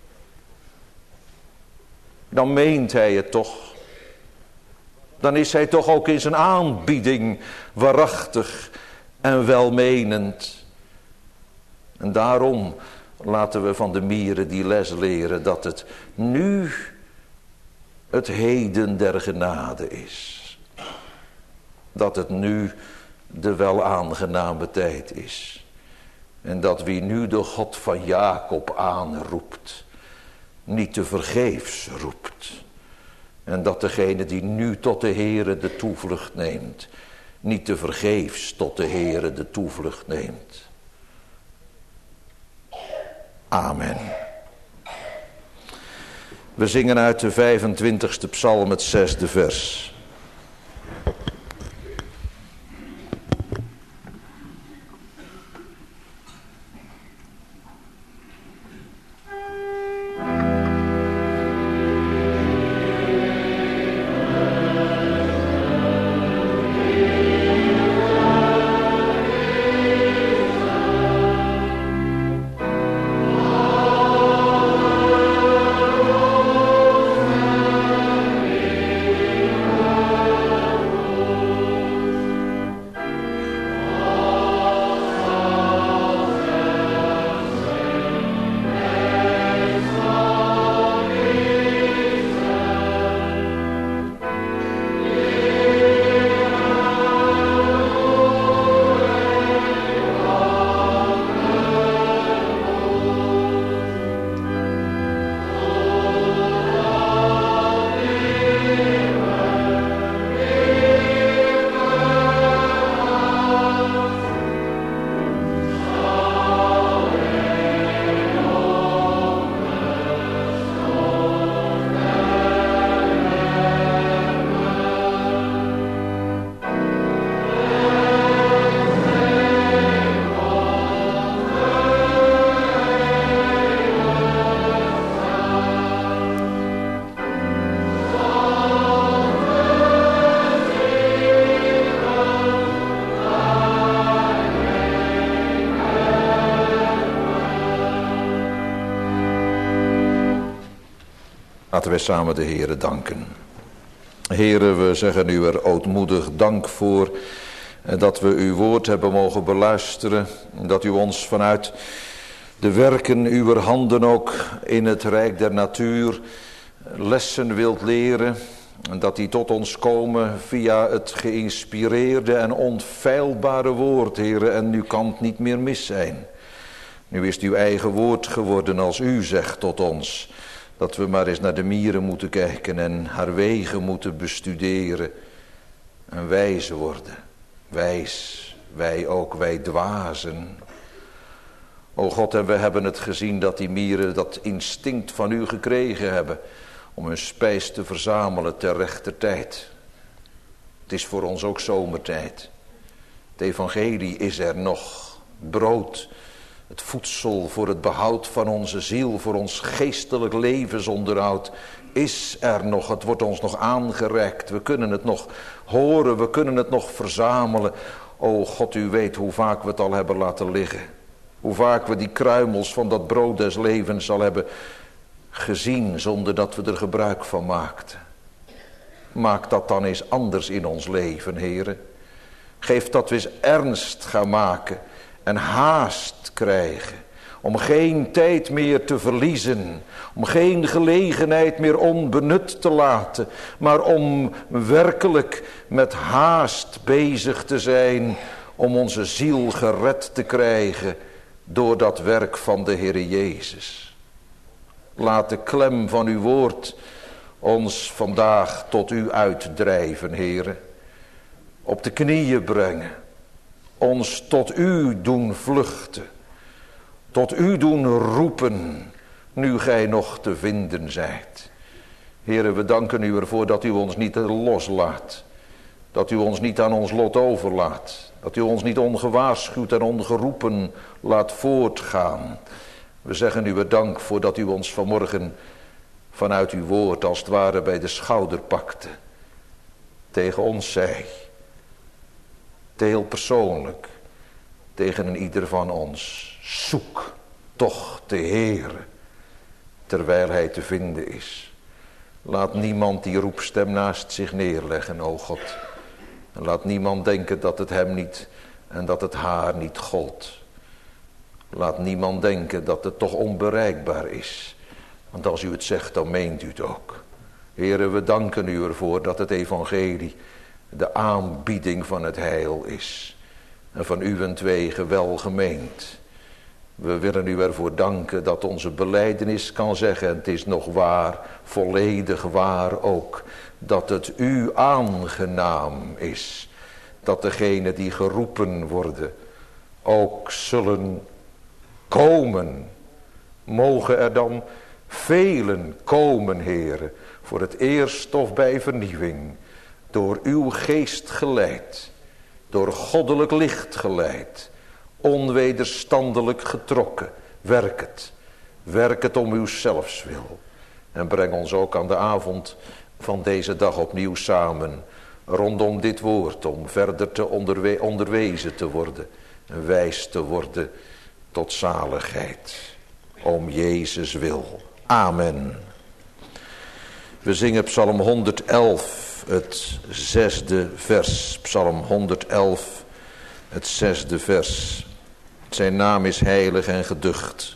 Dan meent hij het toch. Dan is hij toch ook in zijn aanbieding waarachtig en welmenend. En daarom laten we van de mieren die les leren dat het nu het heden der genade is. Dat het nu de welaangename tijd is. En dat wie nu de God van Jacob aanroept, niet te vergeefs roept. En dat degene die nu tot de Heere de toevlucht neemt, niet te vergeefs tot de Heere de toevlucht neemt. Amen. We zingen uit de vijfentwintigste psalm het zesde vers. Laten wij samen de Heere danken. Heere, we zeggen u er ootmoedig dank voor dat we uw woord hebben mogen beluisteren. Dat u ons vanuit de werken uw handen ook in het rijk der natuur lessen wilt leren. Dat die tot ons komen via het geïnspireerde en onfeilbare woord, Heere. En nu kan het niet meer mis zijn. Nu is het uw eigen woord geworden als u zegt tot ons. Dat we maar eens naar de mieren moeten kijken en haar wegen moeten bestuderen. En wijs worden. Wijs, wij ook, wij dwazen. O God, en we hebben het gezien dat die mieren dat instinct van u gekregen hebben. Om hun spijs te verzamelen ter rechter tijd. Het is voor ons ook zomertijd. Het evangelie is er nog. Brood. Het voedsel voor het behoud van onze ziel, voor ons geestelijk levensonderhoud, is er nog. Het wordt ons nog aangereikt. We kunnen het nog horen, we kunnen het nog verzamelen. O God, u weet hoe vaak we het al hebben laten liggen. Hoe vaak we die kruimels van dat brood des levens al hebben gezien, zonder dat we er gebruik van maakten. Maak dat dan eens anders in ons leven, Heere. Geef dat we eens ernst gaan maken. En haast krijgen. Om geen tijd meer te verliezen. Om geen gelegenheid meer onbenut te laten. Maar om werkelijk met haast bezig te zijn. Om onze ziel gered te krijgen. Door dat werk van de Heer Jezus. Laat de klem van uw woord ons vandaag tot u uitdrijven, Heere. Op de knieën brengen. Ons tot u doen vluchten. Tot u doen roepen. Nu gij nog te vinden zijt. Heere, we danken u ervoor dat u ons niet loslaat. Dat u ons niet aan ons lot overlaat. Dat u ons niet ongewaarschuwd en ongeroepen laat voortgaan. We zeggen u dank voor dat u ons vanmorgen vanuit uw woord als het ware bij de schouder pakte. Tegen ons zei, heel persoonlijk, tegen een ieder van ons. Zoek toch de Heere, terwijl hij te vinden is. Laat niemand die roepstem naast zich neerleggen, o God. En laat niemand denken dat het hem niet en dat het haar niet gold. Laat niemand denken dat het toch onbereikbaar is. Want als u het zegt, dan meent u het ook. Heere, we danken u ervoor dat het evangelie de aanbieding van het heil is. En van uwentwege welgemeend. We willen u ervoor danken dat onze belijdenis kan zeggen, en het is nog waar, volledig waar ook, dat het u aangenaam is. Dat degenen die geroepen worden ook zullen komen. Mogen er dan velen komen, Heere, voor het eerst of bij vernieuwing, door uw geest geleid, door goddelijk licht geleid, onwederstandelijk getrokken. Werk het, werk het om uw zelfs wil. En breng ons ook aan de avond van deze dag opnieuw samen, rondom dit woord, om verder te onderwe- onderwezen te worden, en wijs te worden tot zaligheid. Om Jezus wil. Amen. We zingen Psalm honderdelf, het zesde vers. Psalm honderdelf, het zesde vers. Zijn naam is heilig en geducht.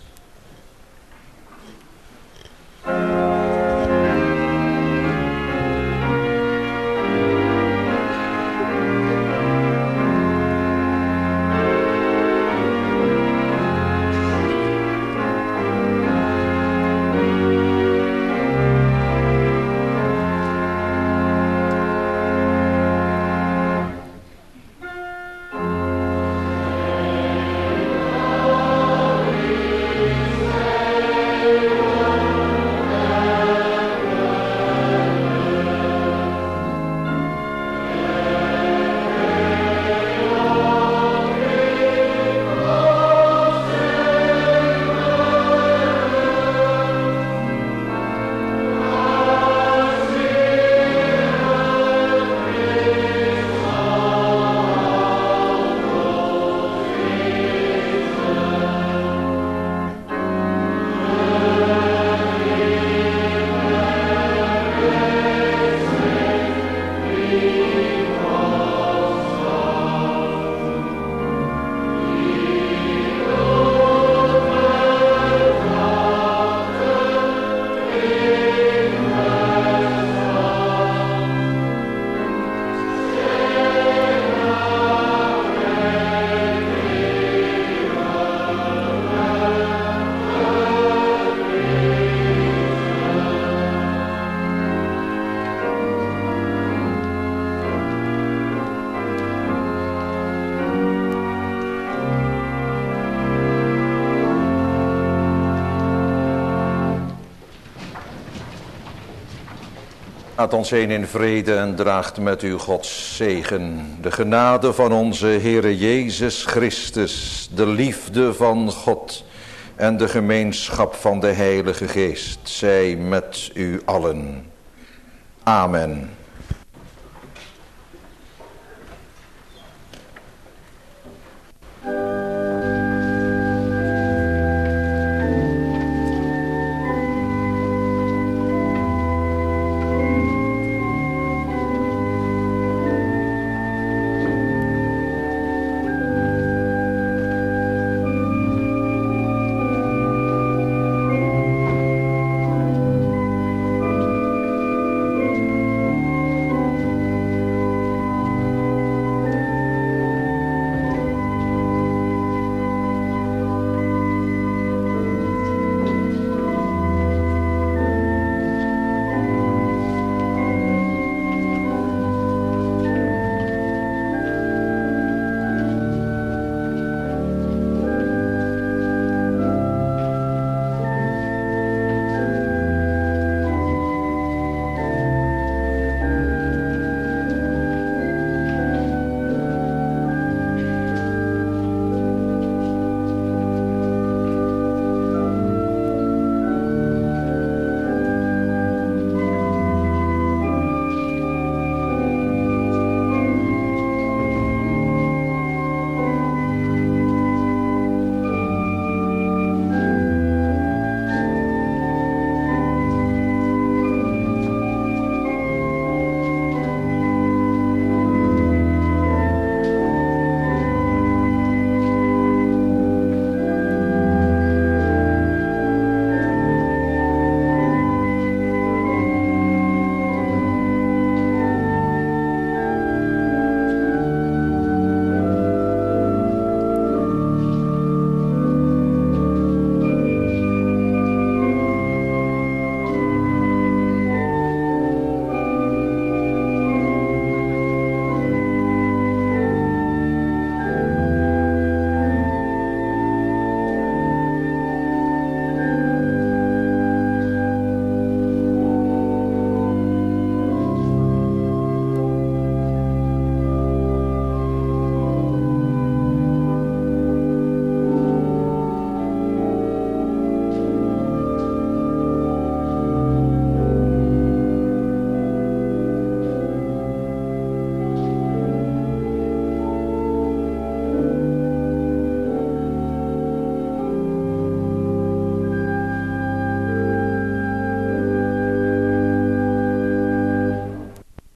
Gaat ons heen in vrede en draagt met u Gods zegen. De genade van onze Heere Jezus Christus, de liefde van God en de gemeenschap van de Heilige Geest zij met u allen. Amen.